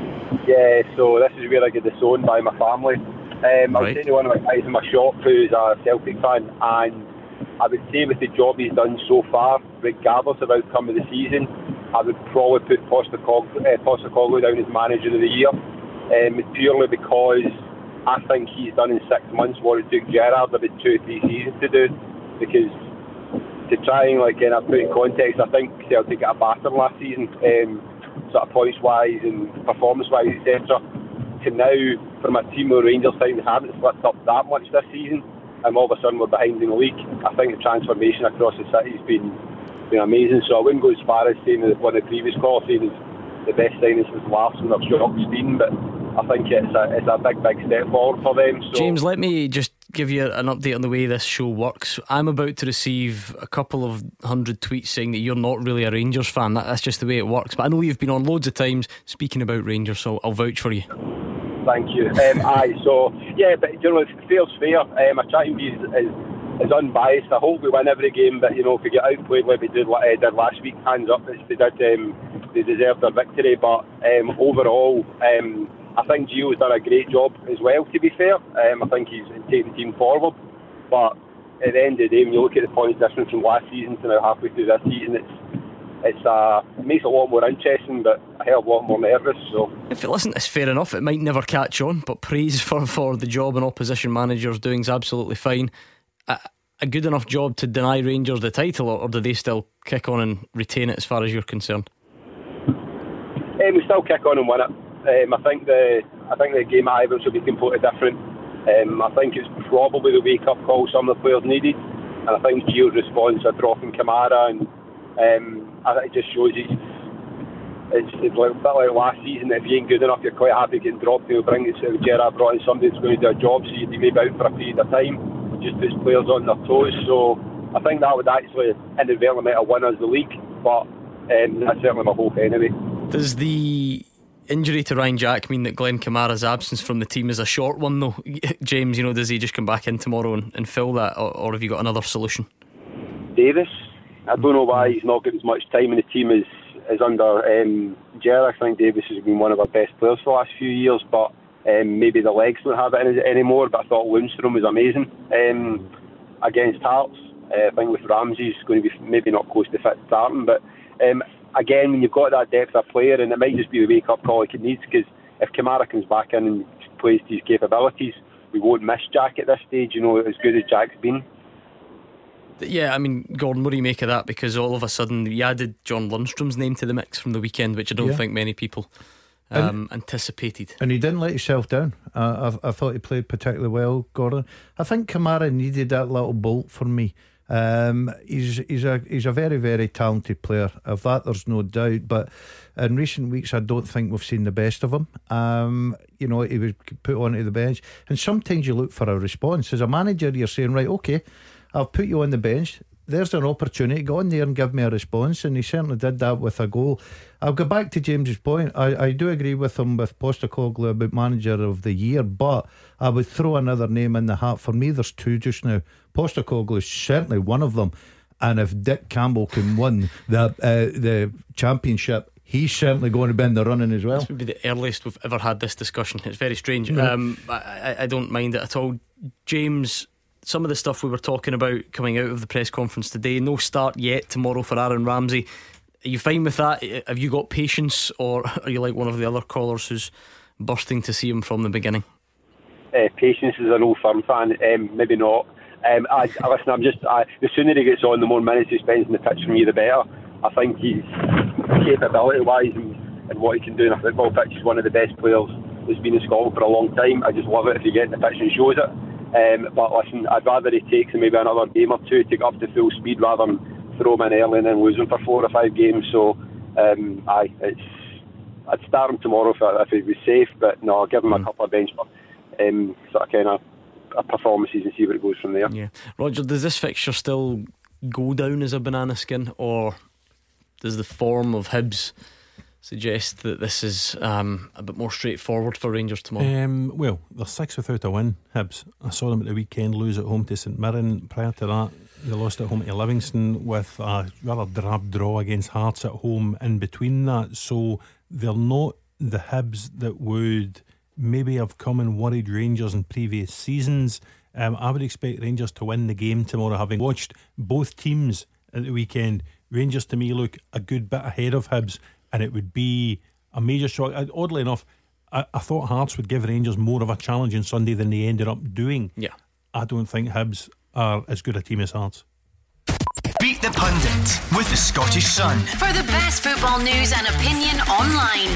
Yeah, so this is where I get disowned by my family. I was saying to one of my guys in my shop who's a Celtic fan, and I would say with the job he's done so far, regardless of outcome of the season, I would probably put Postecoglou down as manager of the year, purely because I think he's done in 6 months what it took Gerrard about 2 or 3 seasons to do. Because to try and put in context, I think Celtic got a batter last season, sort of points wise and performance wise, etc. To now, from a team of Rangers side that haven't slipped up that much this season, and all of a sudden we're behind in the league. I think the transformation across the city has been amazing. So I wouldn't go as far as saying that one of the previous calls saying it's the best signing since Larsson or Schockstein, but I think it's a big step forward for them. So, James, let me just give you an update on the way this show works. I'm about to receive a couple of 100 tweets saying that you're not really a Rangers fan. That's just the way it works. But I know you've been on loads of times speaking about Rangers, so I'll vouch for you. Thank you. So yeah, but you know, fair's fair. I try and be as as unbiased, I hope we win every game, but if we get outplayed like we did last week, hands up, they deserve their victory. But overall, I think Gio's done a great job as well, to be fair. I think he's taken the team forward, but at the end of the day, when you look at the points difference from last season to now halfway through this season, it makes it a lot more interesting, but a hell of a lot more nervous. So, it's fair enough. It might never catch on, but praise for the job an opposition manager's doing is absolutely fine. A good enough job to deny Rangers the title, or do they still kick on and retain it as far as you're concerned? We still kick on and win it. I think the game at Ibrox will be completely different. I think it's probably the wake-up call some of the players needed, and I think Gio's response to dropping Kamara, and I think it just shows it's a bit like last season. If you ain't good enough, you're quite happy getting dropped. They'll bring it. Gerrard brought in somebody that's going to do a job, so you'd be maybe out for a period of time, just puts players on their toes. So I think that would actually inadvertently might have won us the league, but that's certainly my hope anyway. Does the injury to Ryan Jack mean that Glenn Kamara's absence from the team is a short one though? James, does he just come back in tomorrow and fill that, or have you got another solution? Davis, I don't know why he's not getting as much time in the team as under Gerrard. I think Davis has been one of our best players for the last few years, but maybe the legs don't have it anymore. But I thought Lundstrom was amazing against Hearts. I think with Ramsey he's going to be maybe not close to fit starting, but again, when you've got that depth of player, and it might just be the wake-up call like it needs, because if Kamara comes back in and plays to his capabilities, we won't miss Jack at this stage, as good as Jack's been. Yeah, Gordon, what do you make of that? Because all of a sudden you added John Lundstrom's name to the mix from the weekend, which I don't think many people anticipated. And he didn't let himself down. I thought he played particularly well, Gordon. I think Kamara needed that little bolt for me. He's a very, very talented player. Of that there's no doubt, but in recent weeks I don't think we've seen the best of him. He was put onto the bench, and sometimes you look for a response. As a manager, you're saying, right, okay, I've put you on the bench, there's an opportunity, go on there and give me a response, and he certainly did that with a goal. I'll go back to James's point. I do agree with him with Postecoglou about manager of the year, but I would throw another name in the hat. For me there's two just now. Postecoglou is certainly one of them, and if Dick Campbell can win the championship, he's certainly going to be in the running as well. This would be the earliest we've ever had this discussion. It's very strange. I don't mind it at all. James, some of the stuff we were talking about coming out of the press conference today, no start yet tomorrow for Aaron Ramsey. Are you fine with that? Have you got patience, or are you like one of the other callers who's bursting to see him from the beginning? Patience is an old firm fan. Maybe not. Listen, the sooner he gets on, the more minutes he spends in the pitch for me, the better. I think he's capability wise and what he can do in a football pitch, he's one of the best players that's been in Scotland for a long time. I just love it if he gets in the pitch and shows it. But listen, I'd rather he takes maybe another game or two to get up to full speed rather than throw him in early and then lose him for 4 or 5 games. So I'd start him tomorrow if he was safe, but no, I'll give him a couple of bench sort of kind of performances and see where it goes from there. Yeah, Roger, does this fixture still go down as a banana skin, or does the form of Hibs suggest that this is a bit more straightforward for Rangers tomorrow? Well, they're 6 without a win, Hibs. I saw them at the weekend lose at home to St Mirren. Prior to that, they lost at home to Livingston with a rather drab draw against Hearts at home in between that. So they're not the Hibs that would maybe have come and worried Rangers in previous seasons. I would expect Rangers to win the game tomorrow. Having watched both teams at the weekend, Rangers to me look a good bit ahead of Hibs, and it would be a major shock. Oddly enough, I thought Hearts would give Rangers more of a challenge on Sunday than they ended up doing. Yeah, I don't think Hibs are as good a team as Hearts. Beat the Pundit with the Scottish Sun. For the best football news and opinion online,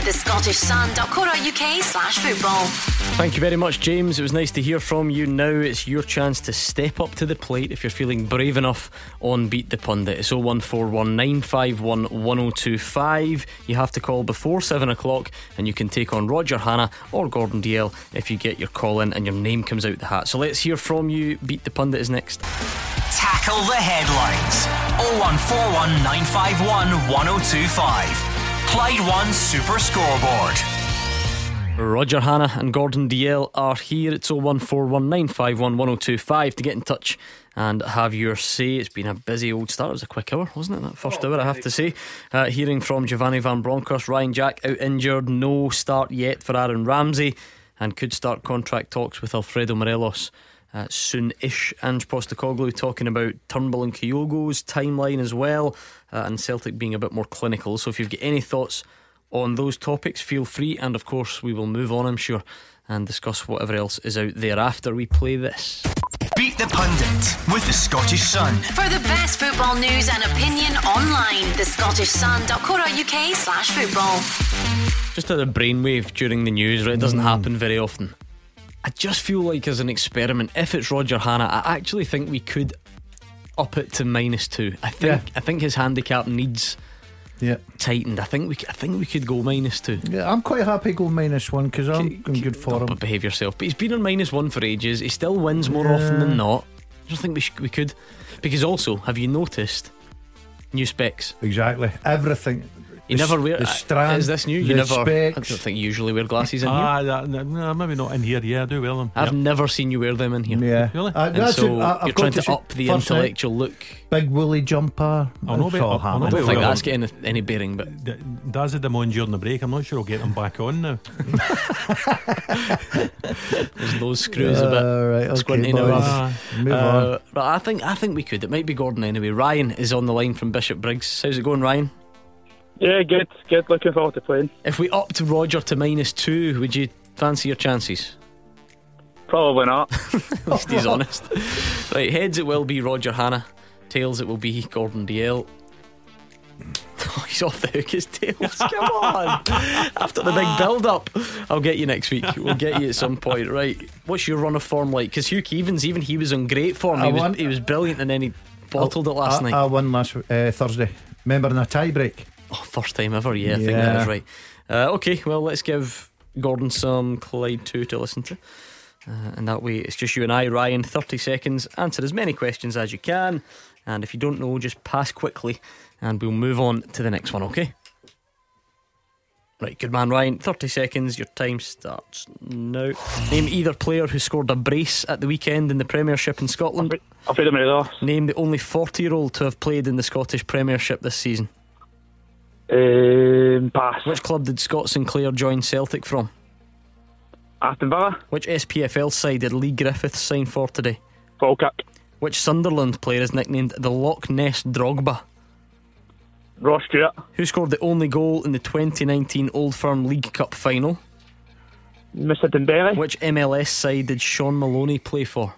thescottishsun.co.uk/football. Thank you very much, James. It was nice to hear from you. Now it's your chance to step up to the plate if you're feeling brave enough on Beat the Pundit. It's 01419511025. You have to call before 7 o'clock, and you can take on Roger Hannah or Gordon DL if you get your call in and your name comes out the hat. So let's hear from you. Beat the Pundit is next. Tackle the headlines. 01419511025. Clyde One Super Scoreboard. Roger Hannah and Gordon Dalziel are here. It's 01419511025 to get in touch and have your say. It's been a busy old start. It was a quick hour, wasn't it? That first hour, I have to say. Hearing from Giovanni Van Bronckhorst, Ryan Jack out injured, no start yet for Aaron Ramsey, and could start contract talks with Alfredo Morelos soon-ish. Ange Postecoglou talking about Turnbull and Kyogo's timeline as well, and Celtic being a bit more clinical. So if you've got any thoughts on those topics, feel free, and of course we will move on, I'm sure, and discuss whatever else is out there after we play this. Beat the Pundit with the Scottish Sun. For the best football news and opinion online, thescottishsun.co.uk/football. Just had a brainwave during the news, right? It doesn't happen very often. I just feel like, as an experiment, if it's Roger Hannah, I actually think we could up it to -2. I think his handicap needs tightened. I think we could go -2. Yeah, I'm quite happy go -1 because I'm in good form. But behave yourself. But he's been on -1 for ages. He still wins more often than not. I don't think we could, because also, have you noticed new specs? Exactly, everything. You never wear. The strand, is this new? You the never. specs. I don't think you usually wear glasses in here. No, maybe not in here. Yeah, I do wear them. I've never seen you wear them in here. Yeah, really. And so you're trying to up the intellectual look. Big woolly jumper. I don't think that's getting any bearing, but Daz had them on during the break. I'm not sure I'll get them back on now. There's those screws a bit squinty now. Move on. But I think we could. It might be Gordon anyway. Ryan is on the line from Bishop Briggs. How's it going, Ryan? Yeah, good. Looking forward to playing. If we upped Roger to -2, would you fancy your chances? Probably not. At least he's honest. Right, heads it will be Roger Hannah. Tails it will be Gordon Dalziel. Oh, he's off the hook, his tails. Come on. After the big build up, I'll get you next week. We'll get you at some point. Right, what's your run of form like? Because Hugh Keevins, even he was on great form. He was brilliant, and then he bottled it last night. I won last Thursday. Remember, in a tie break. Oh, first time ever. I think that is right. Okay, well, let's give Gordon some Clyde 2 to listen to, and that way it's just you and I. Ryan, 30 seconds, answer as many questions as you can, and if you don't know, just pass quickly and we'll move on to the next one. Okay, right, good man, Ryan. 30 seconds, your time starts now. Name either player who scored a brace at the weekend in the Premiership in Scotland. Alfredo Morelos. Name the only 40-year-old to have played in the Scottish Premiership this season. Pass. Which club did Scott Sinclair join Celtic from? Aston Villa. Which SPFL side did Lee Griffiths sign for today? Falkirk. Which Sunderland player is nicknamed the Loch Ness Drogba? Ross Stewart. Who scored the only goal in the 2019 Old Firm League Cup final? Mr. Dembele. Which MLS side did Sean Maloney play for?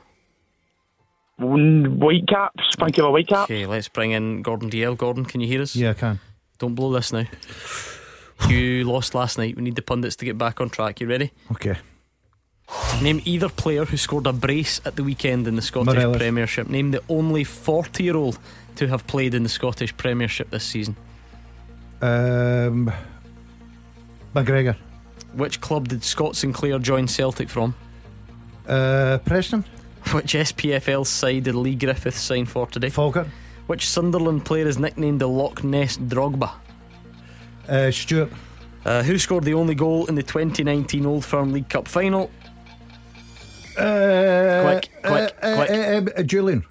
Whitecaps. Vancouver Whitecaps. Okay, let's bring in Gordon Dalziel. Gordon, can you hear us? Yeah, I can. Don't blow this now. You lost last night. We need the pundits to get back on track. You ready? Okay. Name either player who scored a brace at the weekend in the Scottish Morelos. Premiership. Name the only 40-year-old to have played in the Scottish Premiership this season. McGregor. Which club did Scott Sinclair join Celtic from? Preston. Which SPFL side did Lee Griffiths sign for today? Falkirk. Which Sunderland player is nicknamed the Loch Ness Drogba? Stewart. Who scored the only goal in the 2019 Old Firm League Cup final? Quick. Julian.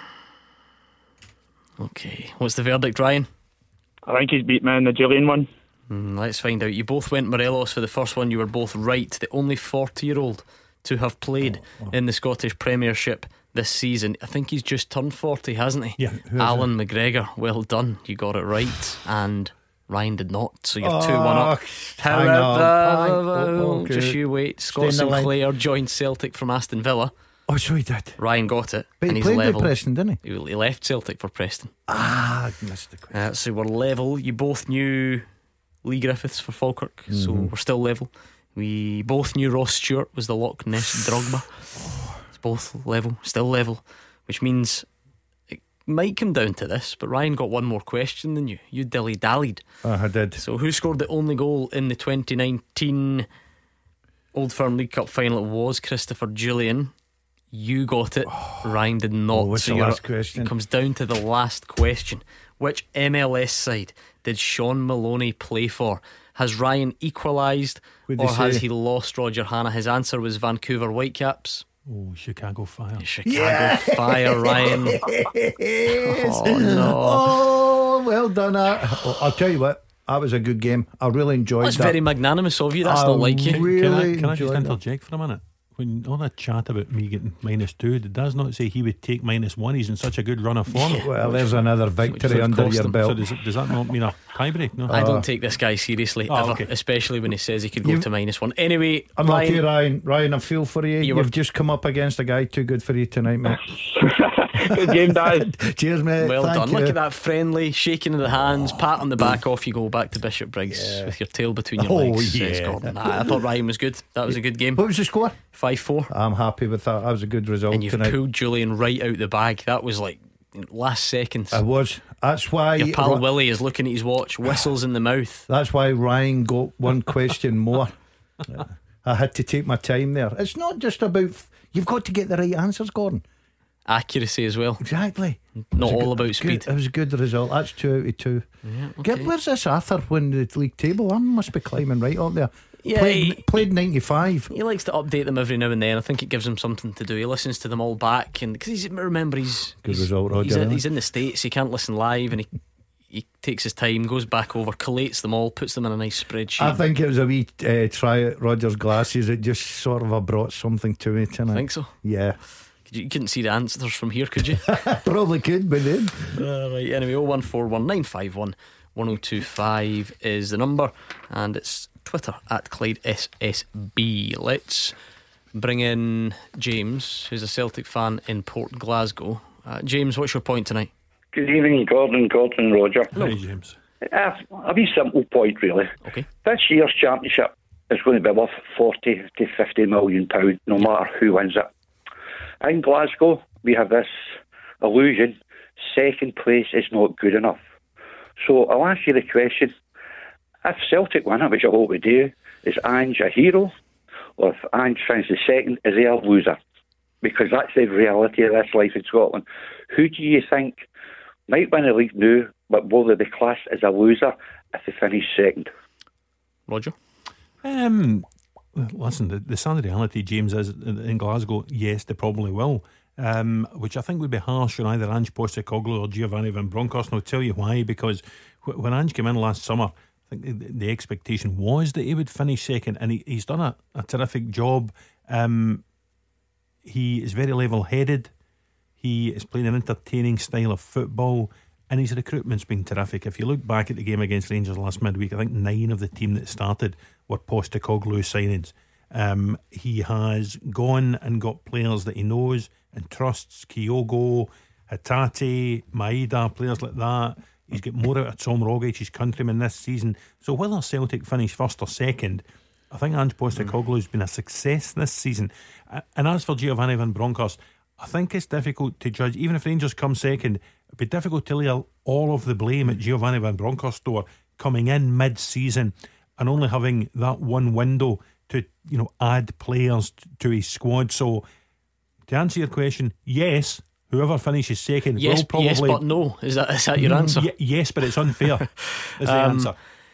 Okay, what's the verdict, Ryan? I think he's beat me in the Julian one. Let's find out. You both went Morelos for the first one. You were both right. The only 40-year-old to have played in the Scottish Premiership this season. I think he's just turned 40, hasn't he? Yeah. Alan McGregor. Well done. You got it right. And Ryan did not. So you're 2-1 up. However, just you wait. Scott Sinclair joined Celtic from Aston Villa. Oh, so he did. Ryan got it. But and he he's played level. with Preston, didn't he? He left Celtic for Preston. I missed the question. So we're level. You both knew Lee Griffiths for Falkirk, so we're still level. We both knew Ross Stewart was the Loch Ness Drogba. It's both level, still level, which means it might come down to this, but Ryan got one more question than you. You dilly-dallied. I did. So who scored the only goal in the 2019 Old Firm League Cup final? It was Christopher Julian. You got it. Ryan did not. What's the last question? It comes down to the last question. Which MLS side did Sean Maloney play for? Has Ryan equalised or has he lost Roger Hanna? His answer was Vancouver Whitecaps. Oh, Chicago Fire. Chicago Fire, Ryan. Oh no. Oh, well done. I'll tell you what, that was a good game. I really enjoyed That's that. very magnanimous of you. That's not like you. Really Can I just enjoyed interject for a minute? When all that chat about me getting -2, did Daz not say he would take -1? He's in such a good run of form. Well, there's another victory under your belt. So does that not mean a tiebreak? No, I don't take this guy seriously ever, okay. Especially when he says he could go to -1. Anyway, I'm not here, Ryan. Ryan, I feel for you. You've just come up against a guy too good for you tonight, mate. Good game, Dad. Cheers, mate. Well Thank done. you. Look at that friendly shaking of the hands, pat on the back. Off you go back to Bishop Briggs with your tail between your legs. Says Gordon. I thought Ryan was good. That was a good game. What was the score? 5-4. I'm happy with that. That was a good result And you've tonight. pulled Julian right out the bag. That was like last seconds. I was. That's why your pal Willie is looking at his watch, whistles in the mouth. That's why Ryan got one question more. I had to take my time there. It's not just about you've got to get the right answers, Gordon. Accuracy as well. Exactly. Not all about speed. It was a good result. That's 2 out of 2. Yeah, okay. Where's this Arthur when the league table? I must be climbing right up there. Yeah, played 95. He likes to update them every now and then. I think it gives him something to do. He listens to them all back, and because he's result, Roger. He's in the States. He can't listen live, and he takes his time, goes back over, collates them all, puts them in a nice spreadsheet. I think it was a wee try at Roger's glasses. It just sort of brought something to me tonight. I think so. Yeah. You couldn't see the answers from here, could you? Probably could, but then. Right. Anyway, 01419511025 is the number, and it's Twitter at Clyde SSB. Let's bring in James, who's a Celtic fan in Port Glasgow. James, what's your point tonight? Good evening, Gordon, Roger. Hello, James. A wee simple point, really. Okay. This year's championship is going to be worth 40 to 50 million pounds, no matter who wins it. In Glasgow, we have this illusion: second place is not good enough. So I'll ask you the question: if Celtic win it, which I hope we do, is Ange a hero? Or if Ange finishes second, is he a loser? Because that's the reality of this life in Scotland. Who do you think might win the league now, but will they be classed as a loser if they finish second? Roger? Listen, the sad reality, James, is in Glasgow, yes, they probably will. Which I think would be harsh on either Ange Postecoglou or Giovanni Van Bronckhorst. And I'll tell you why. Because when Ange came in last summer, I think the expectation was that he would finish second, and he's done a terrific job. He is very level-headed. He is playing an entertaining style of football, and his recruitment's been terrific. If you look back at the game against Rangers last midweek, I think 9 of the team that started were Postecoglou signings. He has gone and got players that he knows and trusts: Kyogo, Hatate, Maeda, players like that. He's got more out of Tom Rogic, his countryman, this season. So whether Celtic finish first or second, I think Ange Postecoglou has been a success this season. And as for Giovanni Van Bronckhorst, I think it's difficult to judge. Even if Rangers come second, it'd be difficult to lay all of the blame at Giovanni Van Bronckhorst's door, coming in mid-season and only having that one window to add players to his squad. So to answer your question, yes, whoever finishes second yes, will probably... Yes, but no. Is that your answer? Yes, but it's unfair is the answer.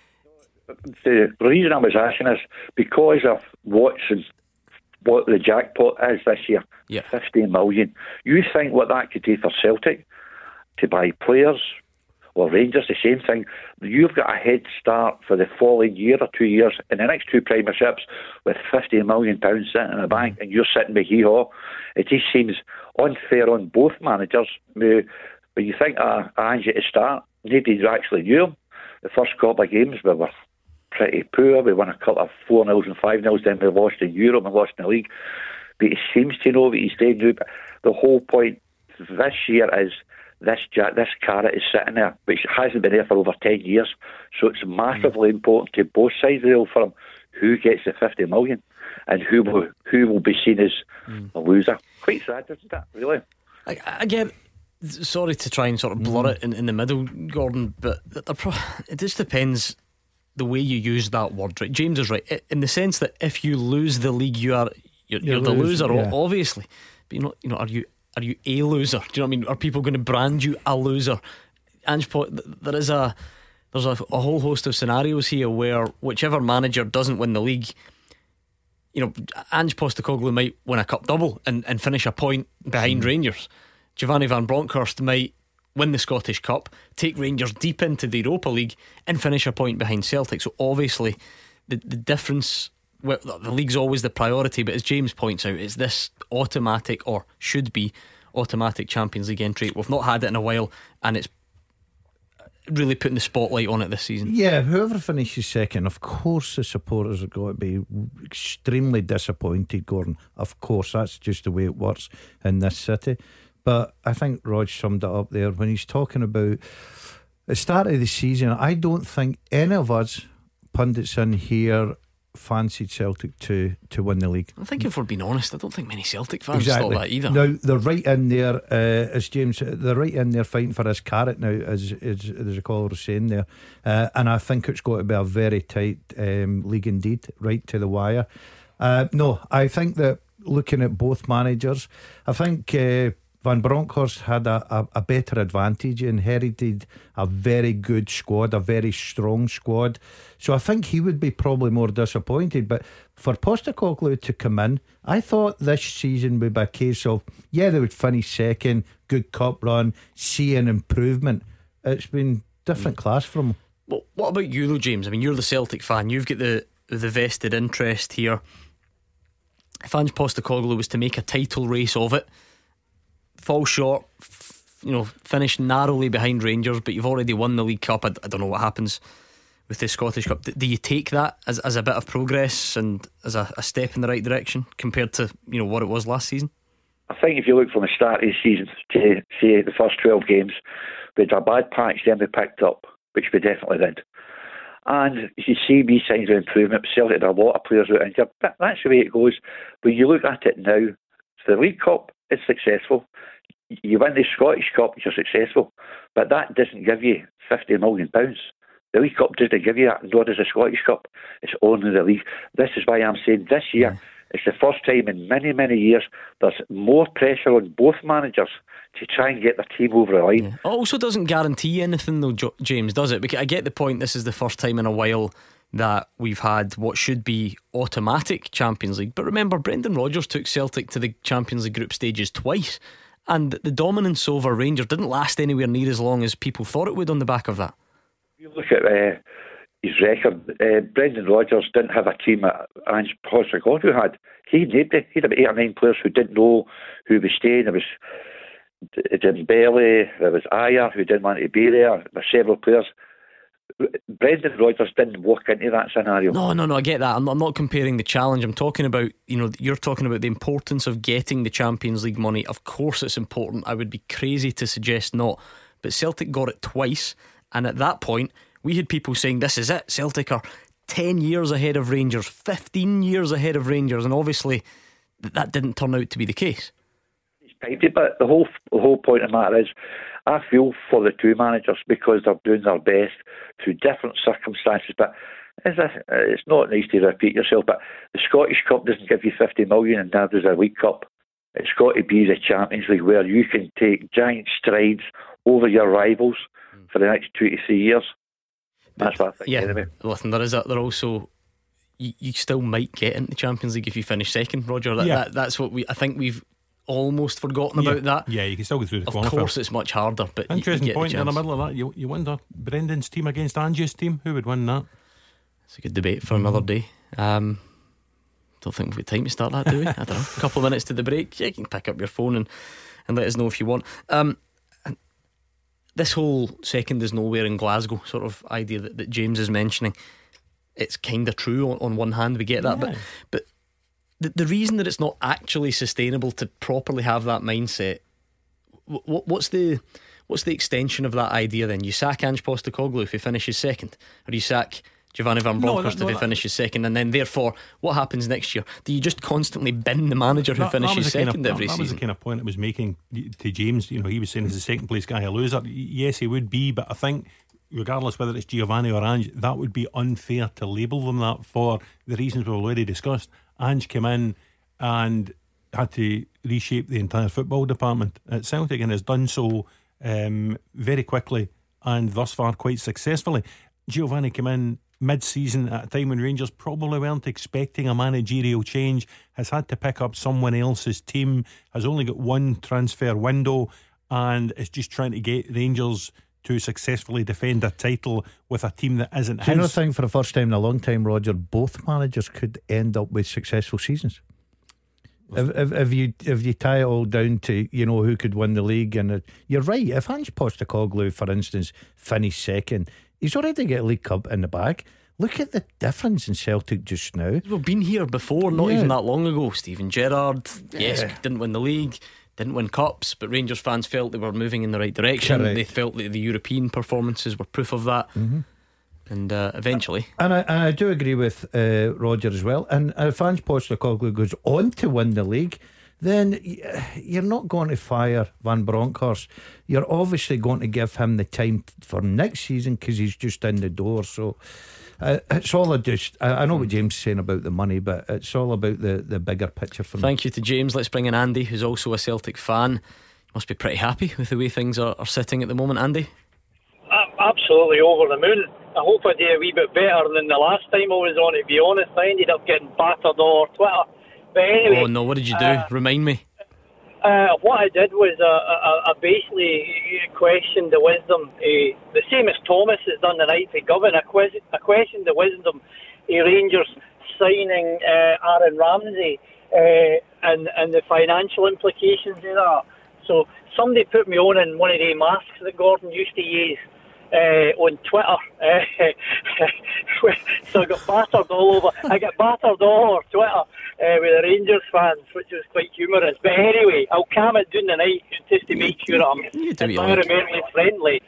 The reason I was asking is because of Watson, what the jackpot is this year, 15 million. You think what that could do for Celtic to buy players, or Rangers, the same thing. You've got a head start for the following year or 2 years in the next 2 premierships with £50 million sitting in the bank, and you're sitting with hee-haw. It just seems unfair on both managers. When you think Ange at the start, nobody actually knew him. The first couple of games we were pretty poor. We won a couple of 4-0 and 5-0, then we lost in Europe and lost in the league. But he seems to know what he's doing now. But the whole point this year is this carrot is sitting there, which hasn't been there for over 10 years. So it's massively important to both sides of the old firm who gets the 50 million and who will be seen as a loser. Quite sad, isn't it? Really? I get. Sorry to try and sort of blur it in the middle, Gordon, but it just depends the way you use that word. Right? James is right in the sense that if you lose the league, you're the loser, obviously. But are you a loser? Do you know what I mean? Are people going to brand you a loser? There's a whole host of scenarios here where whichever manager doesn't win the league, Ange Postecoglou might win a cup double and finish a point behind Rangers. Giovanni Van Bronckhorst might win the Scottish Cup, take Rangers deep into the Europa League and finish a point behind Celtic. So obviously the difference, well, the league's always the priority, but as James points out, it's this automatic, or should be automatic, Champions League entry. We've not had it in a while, and it's really putting the spotlight on it this season. Yeah, whoever finishes second, of course the supporters are going to be extremely disappointed, Gordon. Of course, that's just the way it works in this city. But I think Rog summed it up there when he's talking about the start of the season. I don't think any of us pundits in here fancied Celtic to win the league. I think if we're being honest, I don't think many Celtic fans thought that either. Now they're right in there, as James said, they're right in there fighting for this carrot now, as a caller was saying there, and I think it's got to be a very tight league indeed, right to the wire. No, I think that looking at both managers, I think Van Bronckhorst had a better advantage, inherited a very good squad, a very strong squad. So I think he would be probably more disappointed. But for Postecoglou to come in, I thought this season would be a case of, they would finish second, good cup run, see an improvement. It's been different class from him. Well, what about you though, James? I mean, you're the Celtic fan, you've got the vested interest here. If Ange Postecoglou was to make a title race of it, fall short, finish narrowly behind Rangers, but you've already won the League Cup. I don't know what happens with the Scottish Cup. Do you take that as a bit of progress and as a step in the right direction compared to what it was last season? I think if you look from the start of the season to say the first 12 games, we had a bad patch, then we picked up, which we definitely did. And you see wee signs of improvement. Celtic had a lot of players out injured, but that's the way it goes. When you look at it now, the League Cup is successful. You win the Scottish Cup, you're successful, but that doesn't give you £50 million. The League Cup doesn't give you that, nor does the Scottish Cup. It's only the league. This is why I'm saying this year it's the first time in many, many years there's more pressure on both managers to try and get their team over the line. It also doesn't guarantee anything though, James, does it? Because I get the point, this is the first time in a while that we've had what should be automatic Champions League. But remember, Brendan Rodgers took Celtic to the Champions League group stages twice, and the dominance over Rangers didn't last anywhere near as long as people thought it would on the back of that. If you look at his record, Brendan Rodgers didn't have a team that Ange Postecoglou had. He named it. He had about 8 or 9 players who didn't know who was staying. There was Dembele, there was Ayer who didn't want to be there. There were several players. Brendan Rodgers didn't walk into that scenario. No, I get that. I'm not comparing the challenge. I'm talking about, you're talking about the importance of getting the Champions League money. Of course it's important. I would be crazy to suggest not. But Celtic got it twice, and at that point we had people saying this is it, Celtic are 10 years ahead of Rangers, 15 years ahead of Rangers, and obviously that didn't turn out to be the case. But the whole point of the matter is, I feel for the two managers because they're doing their best through different circumstances. But it's not nice to repeat yourself, but the Scottish Cup doesn't give you 50 million, and neither does a League Cup. It's got to be the Champions League where you can take giant strides over your rivals for the next 2 to 3 years. That's what I think. Anyway. Listen, there also you still might get into the Champions League if you finish second, Roger. That's what I think we've almost forgotten about that. Yeah, you can still go through the qualifier. Of course it's much harder, but interesting point in the middle of that. You wonder, Brendan's team against Ange's team, who would win that? It's a good debate for another day. Don't think we've got time to start that, do we? I don't know. A couple of minutes to the break. You can pick up your phone and let us know if you want. This whole second is nowhere in Glasgow sort of idea that James is mentioning, it's kind of true on one hand, we get that, but the reason that it's not actually sustainable to properly have that mindset, what's the extension of that idea then? You sack Ange Postecoglou if he finishes second, or you sack Giovanni Van Bronckhorst if he finishes second, and then therefore what happens next year? Do you just constantly bin the manager who finishes second every season? That was the kind of point I was making to James. He was saying as a second place guy a loser. Yes, he would be, but I think regardless whether it's Giovanni or Ange, that would be unfair to label them that for the reasons we've already discussed. Ange came in and had to reshape the entire football department at Celtic, and has done so very quickly and thus far quite successfully. Giovanni came in mid-season at a time when Rangers probably weren't expecting a managerial change, has had to pick up someone else's team, has only got one transfer window, and is just trying to get Rangers to successfully defend a title with a team that isn't his. Do you not think for the first time in a long time, Roger, both managers could end up with successful seasons? If you tie it all down to, you know, who could win the league, and you're right, if Ange Postecoglou, for instance, finished second, he's already got a League Cup in the bag. Look at the difference in Celtic just now. We've been here before, not even that long ago. Steven Gerrard, yes, didn't win the league, didn't win cups, but Rangers fans felt they were moving in the right direction. Correct. They felt that the European performances were proof of that. And eventually, and I do agree with Roger as well. And if Ange Postecoglou goes on to win the league, then you're not going to fire Van Bronckhorst. You're obviously going to give him the time for next season because he's just in the door. So it's all I know what James is saying about the money, but it's all about the bigger picture for me. Thank you to James. Let's bring in Andy, who's also a Celtic fan. Must be pretty happy with the way things are sitting at the moment, Andy. Absolutely over the moon. I hope I do a wee bit better than the last time I was on, to be honest. I ended up getting battered all over Twitter. But anyway, oh no, what did you do? Remind me. What I did was I basically questioned the wisdom, the same as Thomas has done the night for Govan. I questioned the wisdom of Rangers signing Aaron Ramsey and the financial implications of that. So somebody put me on in one of the masks that Gordon used to use on Twitter. So I got battered all over. I got battered all over Twitter with the Rangers fans, which was quite humorous. But anyway, I'll calm it down tonight just to make sure I'm environmentally friendly.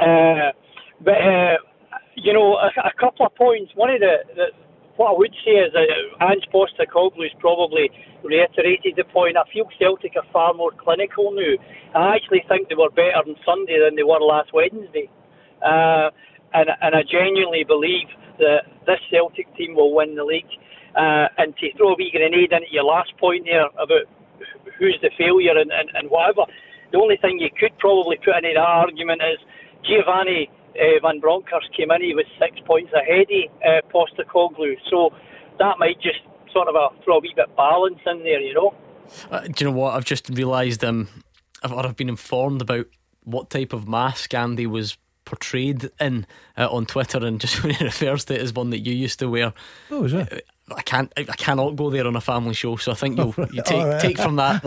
But you know, a couple of points. One of what I would say is that Ange Postecoglou's probably reiterated the point. I feel Celtic are far more clinical now. I actually think they were better on Sunday than they were last Wednesday. And I genuinely believe that this Celtic team will win the league. And to throw a wee grenade into your last point there about who's the failure and whatever, the only thing you could probably put into that argument is Giovanni Van Bronckhorst came in, he was 6 points ahead of Postecoglou, so that might just sort of throw a wee bit of balance in there, you know. Do you know what, I've just realised I've been informed about what type of mask Andy was portrayed in on Twitter, and just when he refers to it as one that you used to wear. Oh, is it? I cannot go there on a family show, so I think you take from that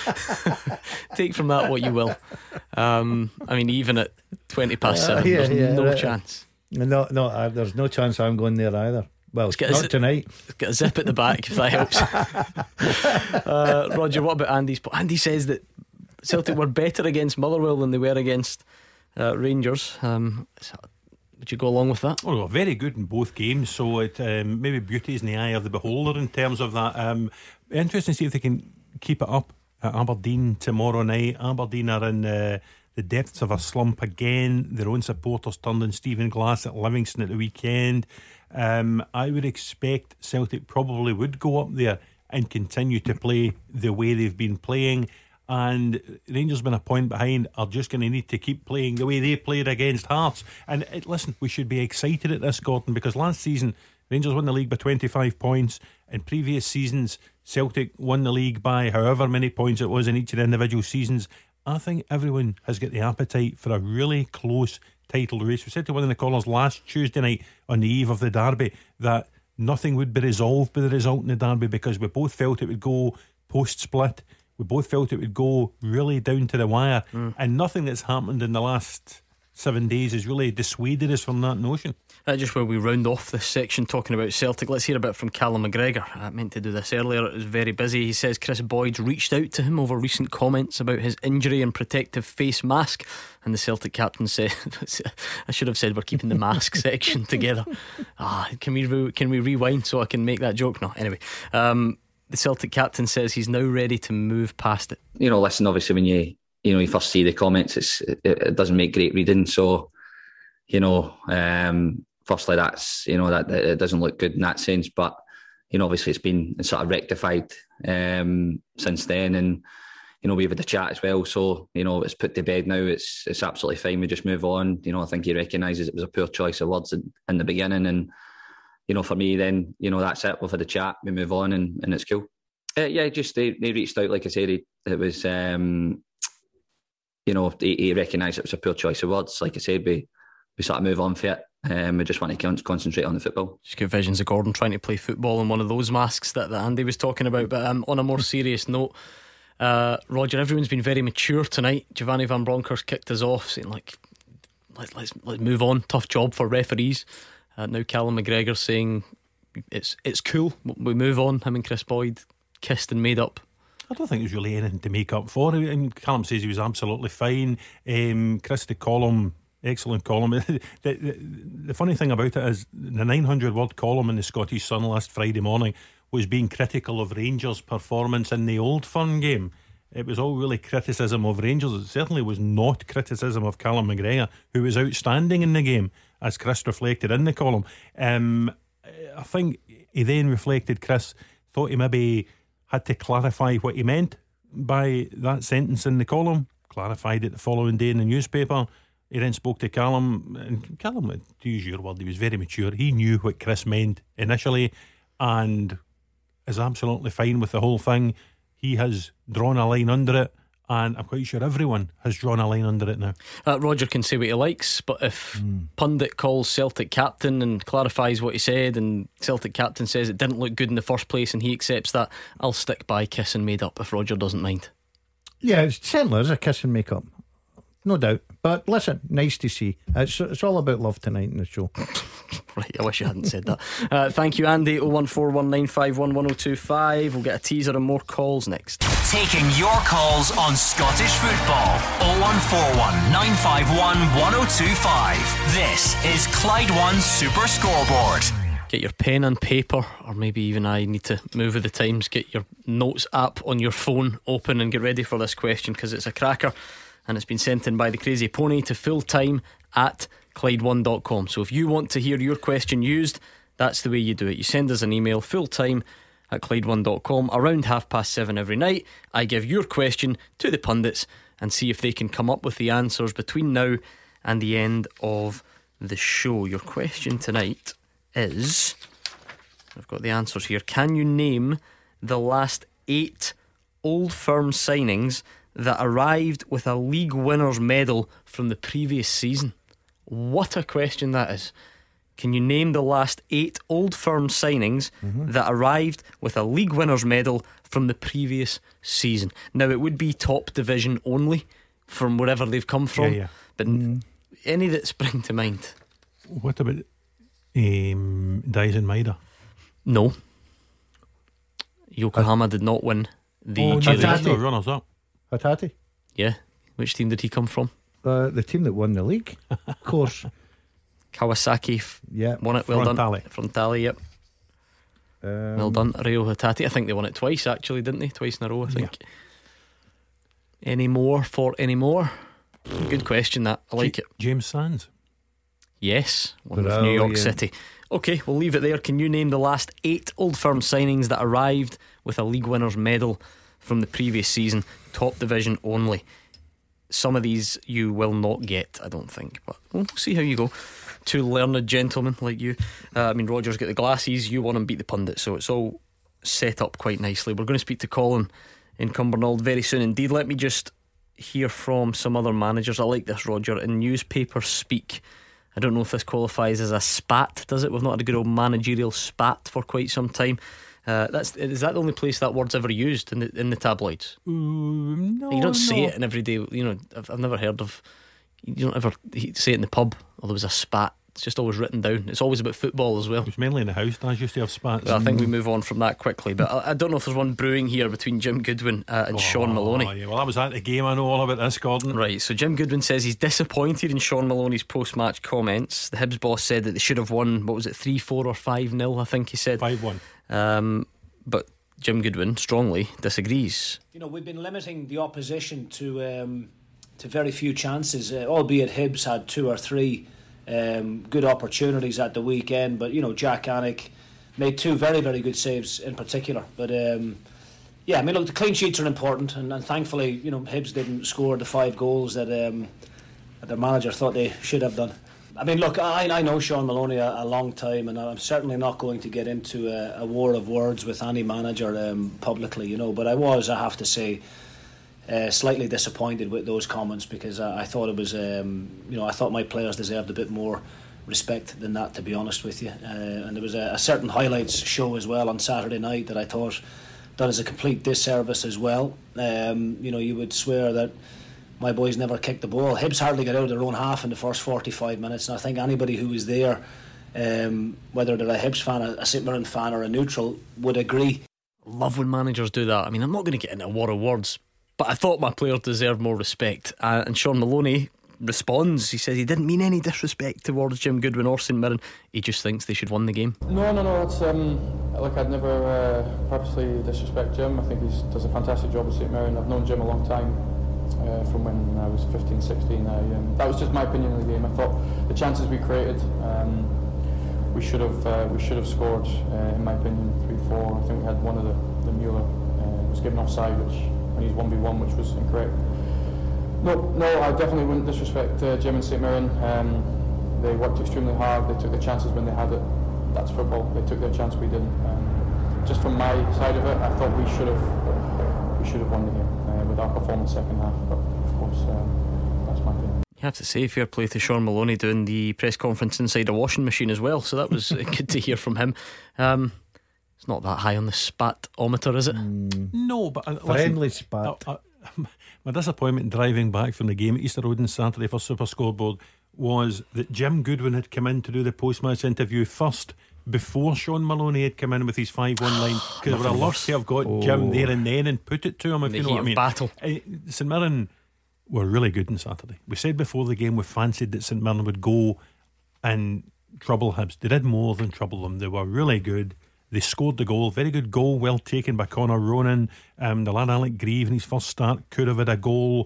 what you will. I mean, even at 7:20, there's no chance. No, there's no chance I'm going there either. Well, not tonight. Let's get a zip at the back if that helps. Roger, what about Andy's? Andy says that Celtic were better against Motherwell than they were against Rangers. Would you go along with that? Oh, very good in both games. So it maybe beauty is in the eye of the beholder in terms of that. Interesting to see if they can keep it up at Aberdeen tomorrow night. Aberdeen are in the depths of a slump again. Their own supporters turned on Stephen Glass at Livingston at the weekend. I would expect Celtic probably would go up there and continue to play the way they've been playing. And Rangers, been a point behind, are just going to need to keep playing the way they played against Hearts. And listen, we should be excited at this, Gordon, because last season Rangers won the league by 25 points. In previous seasons, Celtic won the league by however many points it was in each of the individual seasons. I think everyone has got the appetite for a really close title race. We said to one of the callers last Tuesday night on the eve of the derby that nothing would be resolved by the result in the derby, because we both felt it would go post-split. We both felt it would go really down to the wire, and nothing that's happened in the last 7 days has really dissuaded us from that notion. Just where we round off this section talking about Celtic, let's hear a bit from Callum McGregor. I meant to do this earlier, it was very busy. He says Chris Boyd's reached out to him over recent comments about his injury and protective face mask, and the Celtic captain said I should have said we're keeping the mask section together. Can we rewind so I can make that joke? No, anyway. The Celtic captain says he's now ready to move past it. You know, listen, obviously when you first see the comments, it doesn't make great reading. So, you know, firstly that's, you know, that it doesn't look good in that sense. But, you know, obviously it's been sort of rectified since then, and we've had a chat as well. So it's put to bed now. It's absolutely fine. We just move on. I think he recognises it was a poor choice of words in the beginning, and for me, then that's it. We've had a chat. We move on, and it's cool. Just they reached out, like I said. It was he recognised it was a poor choice of words. Like I said, we sort of move on for it. We just want to concentrate on the football. Just get visions of Gordon trying to play football in one of those masks that Andy was talking about. But on a more serious note, Roger, everyone's been very mature tonight. Giovanni Van Bronckhorst kicked us off, saying let's move on. Tough job for referees. Now Callum McGregor saying it's cool. We move on. Him and Chris Boyd kissed and made up. I don't think there's really anything to make up for. Callum says he was absolutely fine. Chris, the column, excellent column. The funny thing about it is the 900-word column in the Scottish Sun last Friday morning was being critical of Rangers' performance in the Old Firm game. It was all really criticism of Rangers. It certainly was not criticism of Callum McGregor, who was outstanding in the game, as Chris reflected in the column. I think he then reflected, Chris thought he maybe had to clarify what he meant by that sentence in the column, clarified it the following day in the newspaper. He then spoke to Callum, and Callum, to use your word, he was very mature. He knew what Chris meant initially and is absolutely fine with the whole thing. He has drawn a line under it, and I'm quite sure everyone has drawn a line under it now. Roger can say what he likes, but if pundit calls Celtic captain and clarifies what he said, and Celtic captain says it didn't look good in the first place and he accepts that, I'll stick by kiss and made up if Roger doesn't mind. Yeah, it's certainly is a kiss and make up, no doubt. But listen, nice to see. It's all about love tonight in the show. Right, I wish you hadn't said that. Thank you, Andy. 01419511025. We'll get a teaser and more calls next. Taking your calls on Scottish football. 01419511025. This is Clyde One Super Scoreboard. Get your pen and paper, or maybe even I need to move with the times. Get your notes app on your phone open and get ready for this question, because it's a cracker. And it's been sent in by the Crazy Pony to fulltime@Clyde1.com. So if you want to hear your question used, that's the way you do it. You send us an email, fulltime@Clyde1.com. Around 7:30 every night, I give your question to the pundits and see if they can come up with the answers between now and the end of the show. Your question tonight is, I've got the answers here. Can you name the last 8 Old Firm signings that arrived with a league winner's medal from the previous season? What a question that is. Can you name the last 8 Old Firm signings that arrived with a league winner's medal from the previous season? Now, it would be top division only from wherever they've come from, but any that spring to mind. What about Dyson Maida? No, Yokohama did not win the J-League. Runners up. Hatate? Yeah. Which team did he come from? The team that won the league, of course. Kawasaki won it. Well done. Frontale, yep. Well done, Reo Hatate. I think they won it twice, actually, didn't they? Twice in a row, I think. Any more? Good question, that. I like it. James Sands? Yes, one of New York City. Okay, we'll leave it there. Can you name the last 8 Old Firm signings that arrived with a league winner's medal from the previous season, top division only? Some of these you will not get, I don't think, but we'll see how you go. Two learned gentlemen like you. Roger's got the glasses, you want him beat the pundit, so it's all set up quite nicely. We're going to speak to Colin in Cumbernauld very soon indeed. Let me just hear from some other managers. I like this, Roger. In newspaper speak, I don't know if this qualifies as a spat, does it? We've not had a good old managerial spat for quite some time. Is that the only place that word's ever used in the tabloids? No, you don't say it in everyday. I've never heard of. You don't ever say it in the pub. Or there was a spat. It's just always written down. It's always about football as well. It's mainly in the house. I used to have spats. Well, I think we move on from that quickly. But I don't know if there's one brewing here between Jim Goodwin and Sean Maloney. Yeah, well, I was at the game. I know all about this, Gordon. Right. So Jim Goodwin says he's disappointed in Sean Maloney's post-match comments. The Hibs boss said that they should have won. What was it, 3-4 or 5-0? I think he said 5-1. But Jim Goodwin strongly disagrees. We've been limiting the opposition to very few chances, albeit Hibs had 2 or 3 good opportunities at the weekend. But Jack Anik made 2 very, very good saves in particular. But Yeah, I mean, look, the clean sheets are important, and thankfully, you know, Hibs didn't score the 5 goals that their manager thought they should have done. I mean, look, I know Sean Maloney a long time, and I'm certainly not going to get into a war of words with any manager publicly, you know. But I have to say, slightly disappointed with those comments, because I thought it was, I thought my players deserved a bit more respect than that, to be honest with you. And there was a certain highlights show as well on Saturday night that I thought done as a complete disservice as well. You would swear that my boys never kicked the ball. Hibs hardly got out of their own half in the first 45 minutes, and I think anybody who was there, whether they're a Hibs fan, a St Mirren fan or a neutral, would agree. Love when managers do that. I mean, I'm not going to get into a war of words, but I thought my players deserved more respect, and Sean Maloney responds. He says he didn't mean any disrespect towards Jim Goodwin or St Mirren. He just thinks they should win the game. No, it's look, I'd never purposely disrespect Jim. I think he does a fantastic job at St Mirren. I've known Jim a long time, from when I was 15, 16. That was just my opinion of the game. I thought the chances we created, we should have scored, in my opinion, 3-4. I think we had one of the Mueller was given offside, which when he's 1v1, which was incorrect. No, I definitely wouldn't disrespect Jim and St Mirren. They worked extremely hard. They took the chances when they had it. That's football. They took their chance, we didn't. Just from my side of it, I thought we should have won the game with our performance second half. But of course, that's my opinion. You have to say fair play to Sean Maloney doing the press conference inside a washing machine as well. So that was good to hear from him. It's not that high on the spat-ometer, is it? No, but friendly spat. My disappointment in driving back from the game at Easter Road on Saturday for Super Scoreboard was that Jim Goodwin had come in to do the post-match interview first, before Sean Maloney had come in with his 5-1 line, because I would have loved to have got Jim there and then and put it to him, if you know what I mean. Battle. St Mirren were really good on Saturday. We said before the game we fancied that St Mirren would go and trouble Hibs. They did more than trouble them. They were really good. They scored the goal, very good goal, well taken by Conor Ronan. The lad Alec Grieve in his first start could have had a goal.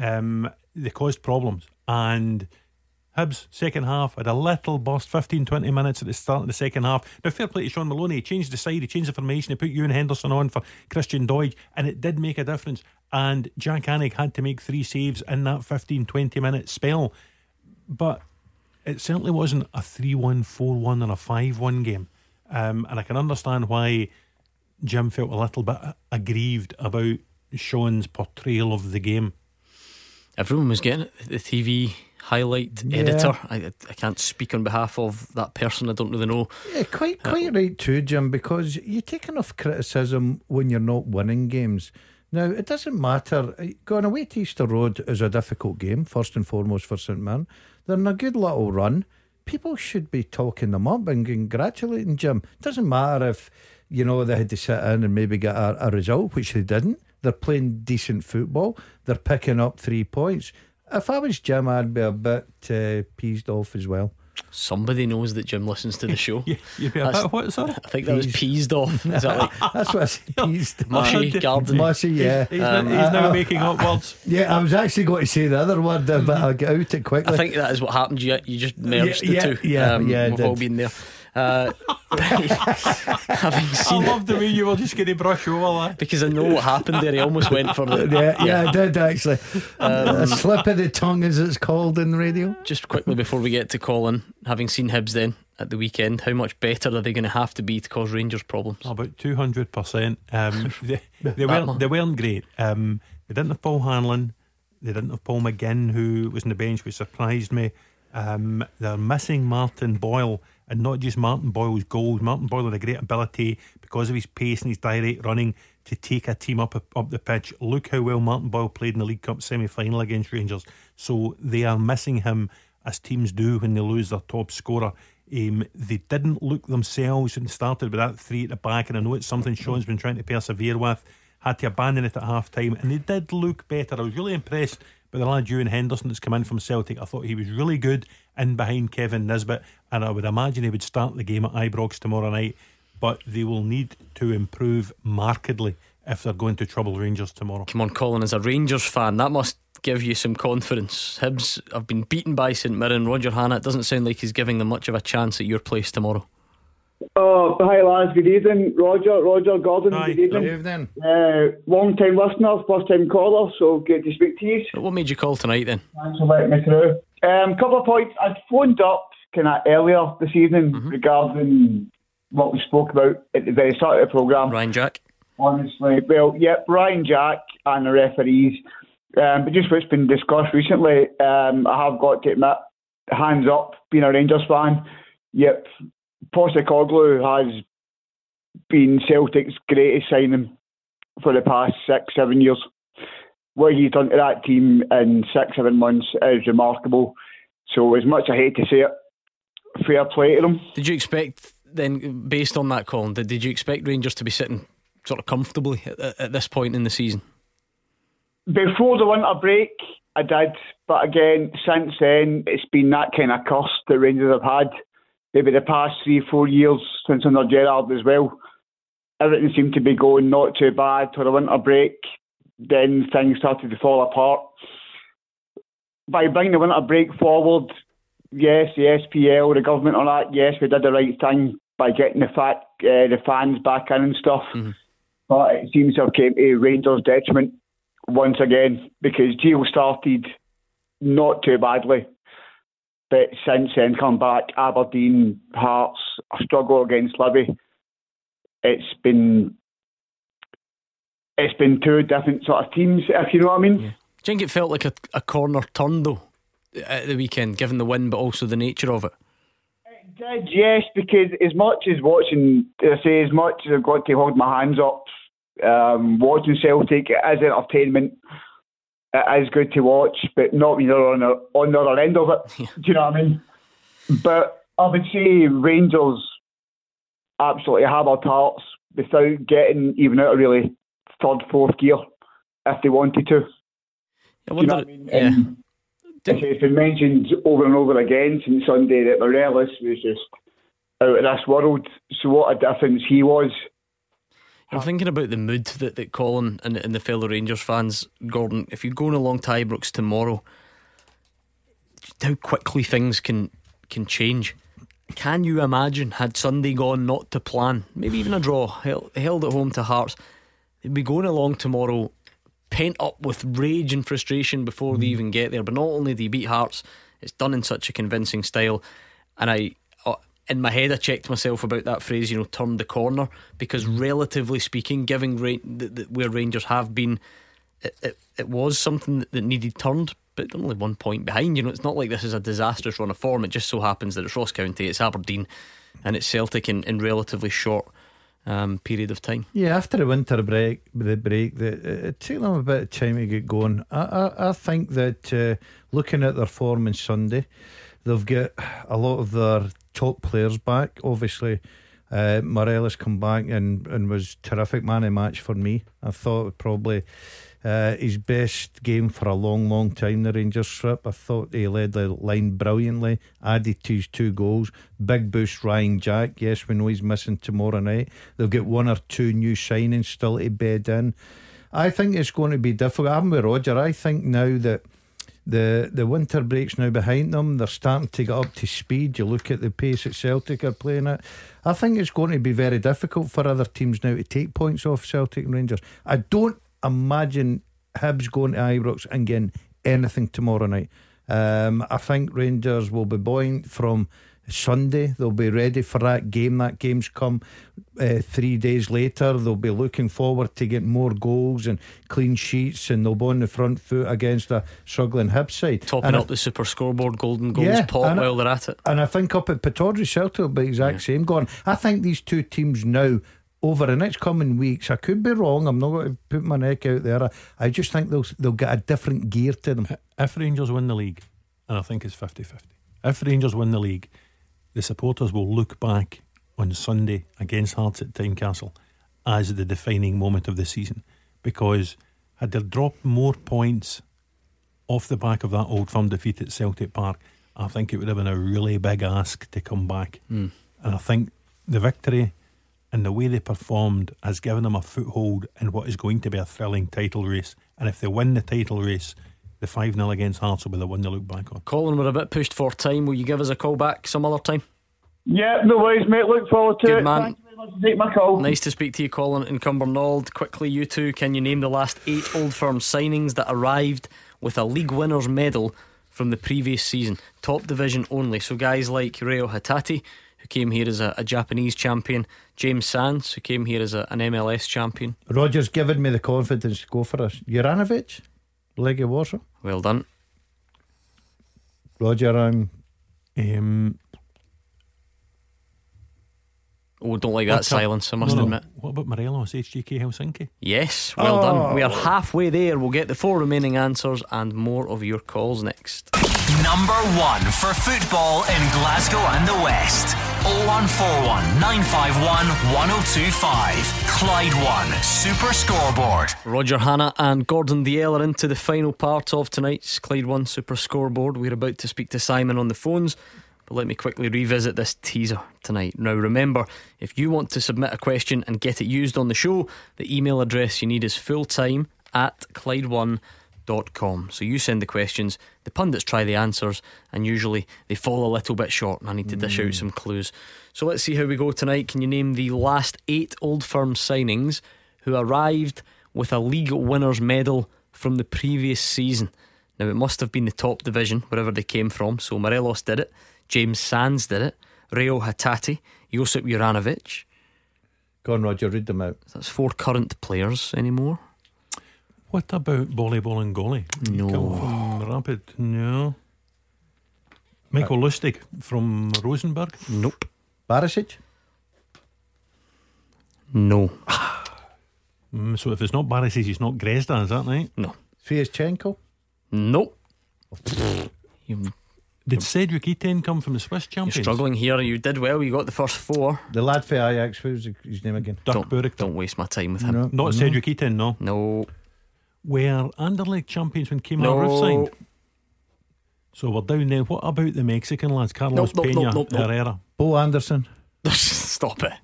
They caused problems, and Hibs second half had a little burst, 15-20 minutes at the start of the second half. Now fair play to Sean Maloney, he changed the side, he changed the formation, he put Ewan Henderson on for Christian Doidge, and it did make a difference. And Jack Annig had to make 3 saves in that 15-20 minute spell, but it certainly wasn't a 3-1, 4-1 or a 5-1 game. And I can understand why Jim felt a little bit aggrieved about Sean's portrayal of the game. Everyone was getting it. The TV highlight editor. I can't speak on behalf of that person. I don't really know. Yeah, quite right too, Jim, because you take enough criticism when you're not winning games. Now, it doesn't matter. Going away to Easter Road is a difficult game, first and foremost for St Mirren. They're in a good little run. People should be talking them up and congratulating Jim. It doesn't matter if, they had to sit in and maybe get a result, which they didn't. They're playing decent football. They're picking up 3 points. If I was Jim, I'd be a bit peeved off as well. Somebody knows that Jim listens to the show. You'd be a bit, what, sorry? I think that was peeved off. Is that like that's what I said, peeved. Mushy, garden. Mushy, yeah. He's now making up words. Yeah, I was actually going to say the other word, but I'll get out it quickly. I think that is what happened. You just merged the two. Yeah, we've all been there. Having seen, I love the way you were just going to brush over that, because I know what happened there. He almost went for the yeah, I did actually. A slip of the tongue, as it's called in the radio. Just quickly before we get to Colin, having seen Hibs then at the weekend, how much better are they going to have to be to cause Rangers problems? About 200%. They weren't great. They didn't have Paul Hanlon. They didn't have Paul McGinn, who was on the bench, which surprised me. They're missing Martin Boyle, and not just Martin Boyle's goals. Martin Boyle had a great ability, because of his pace and his direct running, to take a team up the pitch. Look how well Martin Boyle played in the League Cup semi-final against Rangers. So they are missing him, as teams do when they lose their top scorer. They didn't look themselves and started with that 3 at the back, and I know it's something Sean's been trying to persevere with. Had to abandon it at half time, and they did look better. I was really impressed by the lad Ewan Henderson that's come in from Celtic. I thought he was really good in behind Kevin Nisbet, and I would imagine he would start the game at Ibrox tomorrow night. But they will need to improve markedly if they're going to trouble Rangers tomorrow. Come on, Colin, as a Rangers fan, that must give you some confidence. Hibs have been beaten by St Mirren. Roger Hannah, it doesn't sound like he's giving them much of a chance at your place tomorrow. Oh, hi lads, good evening. Roger Gordon, good evening. Good evening. Long time listener, first time caller, so good to speak to you. What made you call tonight then? Thanks for letting me through. Couple of points. I'd phoned up kind of earlier this evening regarding what we spoke about at the very start of the programme. Ryan Jack. Honestly, well, yep, Ryan Jack and the referees. But just what's been discussed recently, I have got to admit, hands up, being a Rangers fan. Yep, Postecoglou has been Celtic's greatest signing for the past 6-7 years. What he's done to that team in 6-7 months is remarkable. So as much as I hate to say it, fair play to them. Did you expect then, based on that, Colin, did you expect Rangers to be sitting sort of comfortably at this point in the season? Before the winter break, I did. But again, since then, it's been that kind of curse that Rangers have had. Maybe the past 3-4 years since under Gerrard as well. Everything seemed to be going not too bad for the winter break. Then things started to fall apart. By bringing the winter break forward, yes, the SPL, the government on that, yes, we did the right thing by getting the fans back in and stuff. But it seems to have came to Rangers' detriment once again, because Gio started not too badly. But since then, come back, Aberdeen, Hearts, a struggle against Livy. It's been two different sort of teams, if you know what I mean. Yeah. Do you think it felt like a corner turn though at the weekend, given the win, but also the nature of it? It did, yes, because as much as watching, as much as I've got to hold my hands up, watching Celtic, it is entertainment. It is good to watch, but not when you're on the other end of it. Do you know what I mean? But I would say Rangers absolutely hammered Hearts without getting even out of really third, fourth gear if they wanted to. I wonder, do you know what I mean? Yeah. It's been mentioned over and over again since Sunday that Morelos was just out of this world. So what a difference he was. I'm thinking about the mood that Colin and the fellow Rangers fans, Gordon, if you're going along to Ibrox tomorrow, how quickly things can change. Can you imagine, had Sunday gone not to plan, maybe even a draw, held at home to Hearts, they'd be going along tomorrow pent up with rage and frustration before they even get there. But not only do you beat Hearts, it's done in such a convincing style. And in my head I checked myself about that phrase, turned the corner, because relatively speaking, given where Rangers have been, it was something that needed turned. But they're only 1 point behind. It's not like this is a disastrous run of form. It just so happens that it's Ross County, it's Aberdeen, and it's Celtic in relatively short period of time. Yeah, after the winter break, it took them a bit of time to get going. I think that looking at their form on Sunday, they've got a lot of their top players back. Obviously, Morelos come back and was terrific man of match for me. I thought probably his best game for a long time, the Rangers trip. I thought he led the line brilliantly, added to his 2 goals. Big boost Ryan Jack. Yes, we know he's missing tomorrow night. They've got 1 or 2 new signings still to bed in. I think it's going to be difficult. I'm with Roger. I think now that the winter break's now behind them, they're starting to get up to speed. You look at the pace that Celtic are playing at. I think it's going to be very difficult for other teams now to take points off Celtic and Rangers. I don't imagine Hibs going to Ibrox and getting anything tomorrow night. I think Rangers will be buoyant from Sunday. They'll be ready for that game. That game's come 3 days later. They'll be looking forward to get more goals and clean sheets, and they'll be on the front foot against a struggling Hibs side, topping up the super scoreboard golden goals pot while they're at it. And I think up at Pittodrie, Celtic will be exact same going. I think these two teams now, over the next coming weeks, I could be wrong, I'm not going to put my neck out there, I just think they'll get a different gear to them. If Rangers win the league, and I think it's 50-50, if Rangers win the league, the supporters will look back on Sunday against Hearts at Tynecastle as the defining moment of the season, because had they dropped more points off the back of that Old Firm defeat at Celtic Park, I think it would have been a really big ask to come back. And I think the victory and the way they performed has given them a foothold in what is going to be a thrilling title race. And if they win the title race, the 5-0 against Hearts will be the one to look back on. Colin, we're a bit pushed for time. Will you give us a call back some other time? Yeah, no worries, mate. Look forward to Good it. man. Thanks very much for taking my call. Nice to speak to you, Colin in Cumbernauld. Quickly, you two, can you name the last 8 Old Firm signings that arrived with a league winner's medal from the previous season? Top division only. So guys like Reo Hatate, who came here as a Japanese champion, James Sands, who came here as an MLS champion. Roger's given me the confidence to go for us. Juranovic, Legia Warsaw. Well done, Roger. don't like that silence, I must admit. What about Morelos, HJK Helsinki? Yes, well done. We are halfway there. We'll get the 4 remaining answers and more of your calls next. Number 1 for football in Glasgow and the West. 0141 951 1025. Clyde One Super Scoreboard. Roger Hannah and Gordon Dalziel are into the final part of tonight's Clyde One Super Scoreboard. We're about to speak to Simon on the phones, but let me quickly revisit this teaser tonight. Now remember, if you want to submit a question and get it used on the show, the email address you need is fulltime@clyde1.com. So you send the questions, the pundits try the answers, and usually they fall a little bit short and I need to dish out some clues. So let's see how we go tonight. Can you name the last 8 Old Firm signings who arrived with a league winner's medal from the previous season? Now it must have been the top division, wherever they came from. So Morelos did it, James Sands did it, Reo Hatate, Josip Juranovic. Go on, Roger, read them out. That's 4 current players anymore. What about Volleyball and Goalie? No. From Rapid? No. Michael Lustig from Rosenborg? Nope. Barisic? No. So if it's not Barisic, it's not Grezda, is that right? No. Fiaschenko? Nope. Did Cedric Etienne come from the Swiss champions? You're struggling here. You did well. You got the first 4. The lad for Ajax, what was his name again? Don't waste my time with him. Not Cedric Etienne, no. No. Were Anderlecht champions when Kemar No. Roof signed? So we're down there. What about the Mexican lads? Carlos Peña, Herrera, Bo Anderson. Stop it.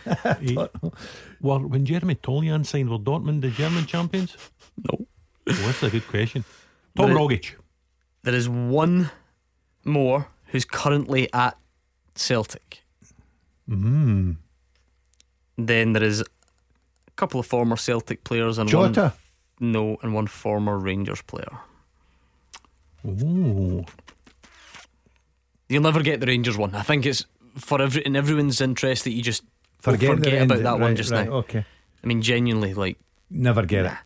When Jeremy Tolian signed, were Dortmund the German champions? No. Oh, that's a good question. Tom Rogic. There is one more who's currently at Celtic. Then there is a couple of former Celtic players and Jota? and one former Rangers player. Ooh. You'll never get the Rangers one. I think it's in everyone's interest that you just Forget about that one just now. Okay. I mean, genuinely, never get it.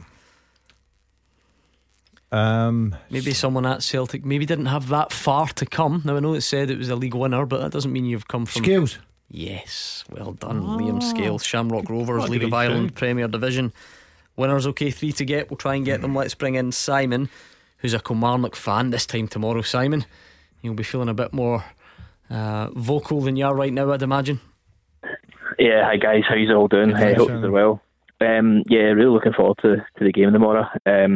Maybe someone at Celtic maybe didn't have that far to come. Now I know it said it was a league winner, but that doesn't mean you've come from Scales. Yes, well done, Liam Scales. Shamrock Rovers, League of great Ireland, shout. Premier Division winners. Okay, 3 to get. We'll try and get them. Let's bring in Simon, who's a Kilmarnock fan. This time tomorrow, Simon, you'll be feeling a bit more vocal than you are right now, I'd imagine. Yeah, hi guys, how you all doing? I hope you're well. Really looking forward to the game tomorrow.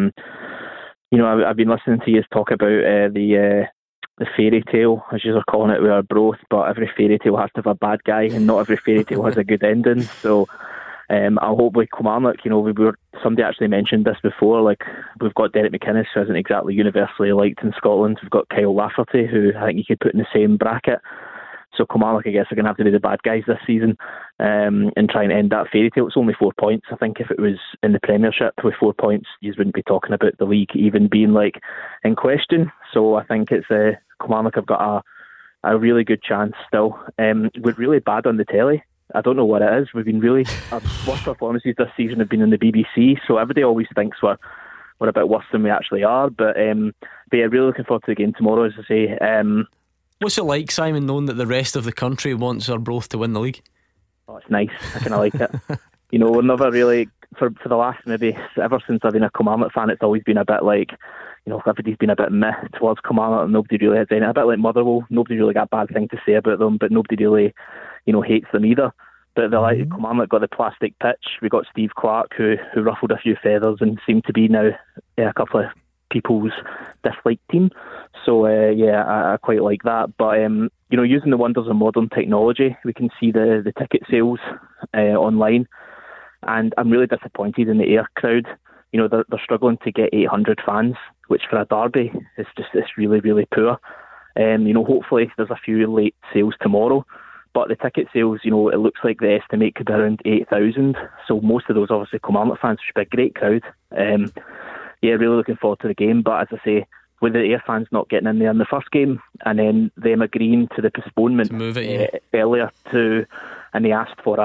I've been listening to you talk about the fairy tale, as you are calling it, with our broth, but every fairy tale has to have a bad guy, and not every fairy tale has a good ending. So I'll hope with Kilmarnock, somebody actually mentioned this before, like we've got Derek McInnes, who isn't exactly universally liked in Scotland. We've got Kyle Lafferty, who I think you could put in the same bracket. So Kilmarnock, I guess, are going to have to be the bad guys this season and try and end that fairy tale. It's only 4 points. I think if it was in the Premiership with 4 points, you wouldn't be talking about the league even being in question. So I think it's Kilmarnock have got a really good chance still. We're really bad on the telly. I don't know what it is. We've been really our worst performances this season have been in the BBC. So everybody always thinks we're a bit worse than we actually are. But really looking forward to the game tomorrow, as I say. What's it like, Simon, knowing that the rest of the country wants Arbroath to win the league? Oh, it's nice. I kind of like it. We're never really, for the last maybe, ever since I've been a Kilmarnock fan, it's always been a bit like, everybody's been a bit meh towards Kilmarnock and nobody really has any. A bit like Motherwell, nobody really got a bad thing to say about them, but nobody really, hates them either. But Kilmarnock got the plastic pitch. We got Steve Clark, who ruffled a few feathers and seemed to be now a couple of people's disliked team. So I quite like that. But using the wonders of modern technology, we can see the ticket sales online, and I'm really disappointed in the Ayr crowd. They're struggling to get 800 fans, which for a derby is really, really poor. Hopefully there's a few late sales tomorrow, But the ticket sales, it looks like the estimate could be around 8,000. So most of those obviously Kilmarnock fans, which would be a great crowd. Really looking forward to the game. But as I say, with the Ayr fans not getting in there in the first game, and then them agreeing to the postponement earlier and they asked for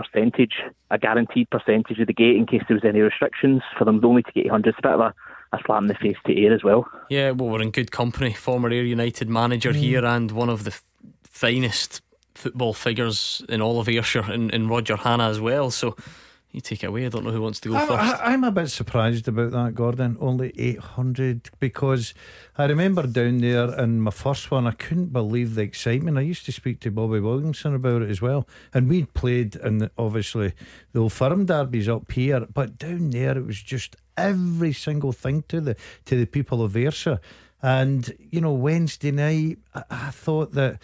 a guaranteed percentage of the gate in case there was any restrictions for them only to get 100. It's a bit of a slap in the face to Ayr as well. Yeah, well, we're in good company. Former Ayr United manager here, and one of the finest football figures in all of Ayrshire in Roger Hanna as well. So you take it away. I don't know who wants to go first. I'm a bit surprised about that, Gordon. Only 800, because I remember down there in my first one, I couldn't believe the excitement. I used to speak to Bobby Williamson about it as well, and we'd played in obviously the Old Firm derbies up here, but down there it was just every single thing to the people of Ayrshire. And Wednesday night, I thought that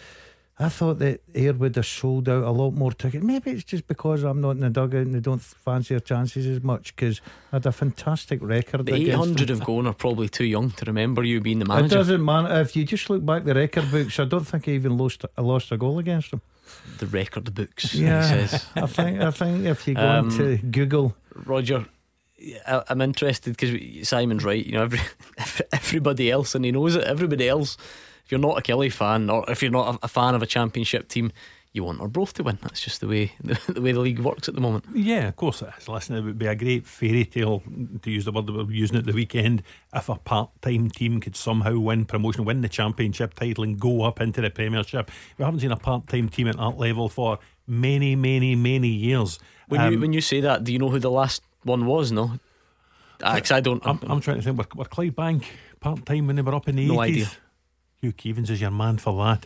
Ayr would have sold out a lot more tickets. Maybe it's just because I'm not in the dugout and they don't fancy their chances as much, because I had a fantastic record. The 800 have gone are probably too young to remember you being the manager. It doesn't matter. If you just look back the record books, I don't think I even lost a goal against them. The record books, yeah, he says. I think if you go into Google, Roger, I'm interested because Simon's right. Everybody else, and he knows it. Everybody else, if you're not a Kelly fan, or if you're not a fan of a championship team, you want Arbroath to win. That's just the way the league works at the moment. Yeah, of course it is. Listen, it would be a great fairy tale, to use the word that we were using at the weekend, if a part-time team could somehow win promotion, win the championship title and go up into the Premiership. We haven't seen a part-time team at that level for many, many, many years. When you say that, do you know who the last one was? No, because I don't. I'm trying to think. Were Clydebank part-time when they were up in the 80s? No idea. Hugh Keevins is your man for that.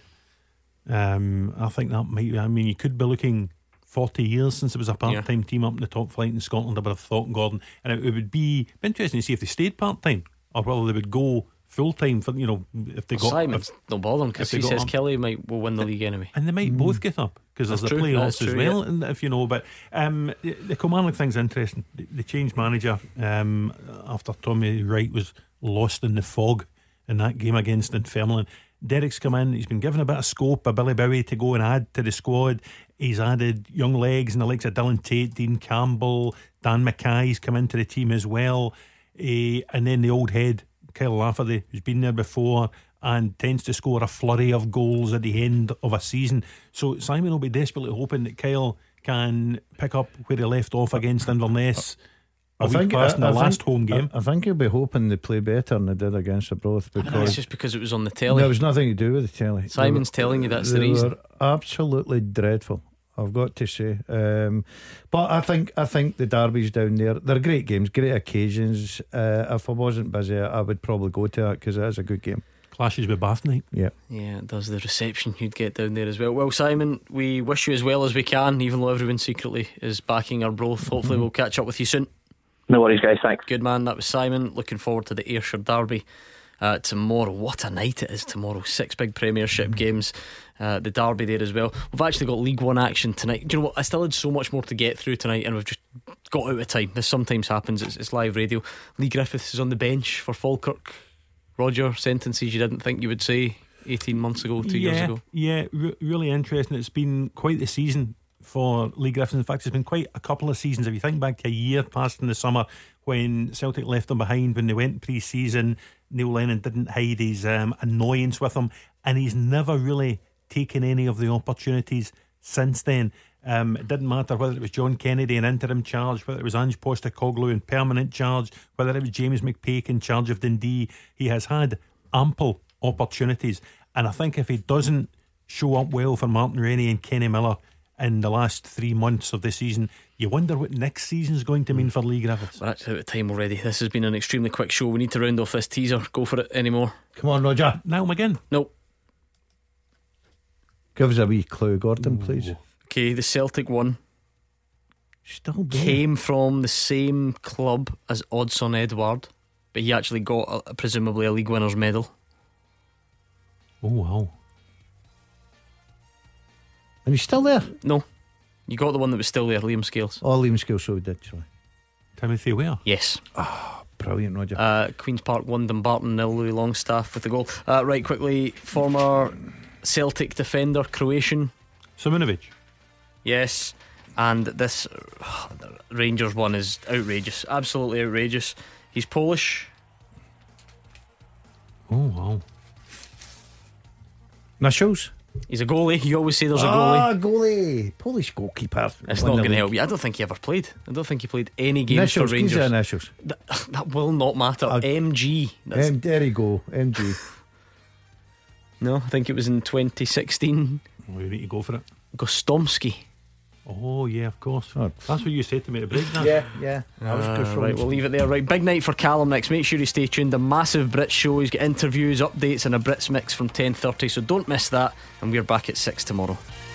I think that might be, you could be looking 40 years since it was a part-time team up in the top flight in Scotland, I would have thought, Gordon. And it would be interesting to see if they stayed part-time or whether they would go full-time for, if they got. Simon's no bother because he says Kelly will win the league anyway, and they might both get up because there's the playoffs as well. And if but the Kilmarnock thing's interesting. They changed manager after Tommy Wright was lost in the fog in that game against Dunfermline. Derek's come in, he's been given a bit of scope by Billy Bowie to go and add to the squad. He's added young legs and the likes of Dylan Tate, Dean Campbell, Dan Mackay's come into the team as well, and then the old head Kyle Lafferty, who's been there before and tends to score a flurry of goals at the end of a season. So Simon will be desperately hoping that Kyle can pick up where he left off against Inverness I think home game. I think he'll be hoping they play better than they did against Arbroath, because it's just because it was on the telly. There was nothing to do with the telly. Simon's telling you that's the reason. They were absolutely dreadful, I've got to say. But I think the derbies down there, they're great games, great occasions. If I wasn't busy, I would probably go to that because it is a good game. Clashes with Bath night. Yeah, it does. The reception you'd get down there as well. Well, Simon, we wish you as well as we can, even though everyone secretly is backing Arbroath. Hopefully we'll catch up with you soon. No worries, guys, thanks. Good man, that was Simon. Looking forward to the Ayrshire derby tomorrow. What a night it is tomorrow. 6 big Premiership games, the derby there as well. We've actually got League One action tonight. Do you know what, I still had so much more to get through tonight, and we've just got out of time. This sometimes happens, it's live radio. Lee Griffiths is on the bench for Falkirk. Roger, sentences you didn't think you would say 18 months ago, 2 years ago. Yeah, really interesting. It's been quite the season for Lee Griffiths. In fact, it's been quite a couple of seasons. If you think back to a year past in the summer when Celtic left them behind when they went pre-season, Neil Lennon didn't hide his annoyance with him, and he's never really taken any of the opportunities since then. It didn't matter whether it was John Kennedy in interim charge, whether it was Ange Postecoglou in permanent charge, whether it was James McPake in charge of Dundee. He has had ample opportunities, and I think if he doesn't show up well for Martin Rennie and Kenny Miller in the last 3 months of the season, you wonder what next season's going to mean for Lee Griffiths. We're actually out of time already. This has been an extremely quick show. We need to round off this teaser. Go for it anymore. Come on, Roger. Niall McGinn. No. Give us a wee clue, Gordon, please. Okay, the Celtic one still there. Came from the same club as Odsonne Edouard, but he actually got presumably a league winner's medal. Oh wow. And he's still there? No, you got the one that was still there, Liam Scales. Oh, Liam Scales, so we did, sorry. Timothy Ware. Yes. Brilliant, Roger. Queen's Park 1, Dumbarton 0, Louis Longstaff with the goal. Right, quickly, former Celtic defender, Croatian Simunovic. Yes, and this Rangers one is outrageous, absolutely outrageous. He's Polish. Oh wow. Initials? He's a goalie. You always say there's a goalie. Goalie. Polish goalkeeper. It's not going to help you. I don't think he ever played. I don't think he played any games initials, for Rangers. Initials. That will not matter. MG. There you go. MG. No, I think it was in 2016. Oh, you need to go for it. Gostomski. Oh yeah, of course. That's what you said to me at the break now. Yeah. I was good. Right, we'll leave it there. Right, big night for Callum next. Make sure you stay tuned. The massive Brits show. He's got interviews, updates, and a Brits mix from 10:30. So don't miss that. And we're back at 6 tomorrow.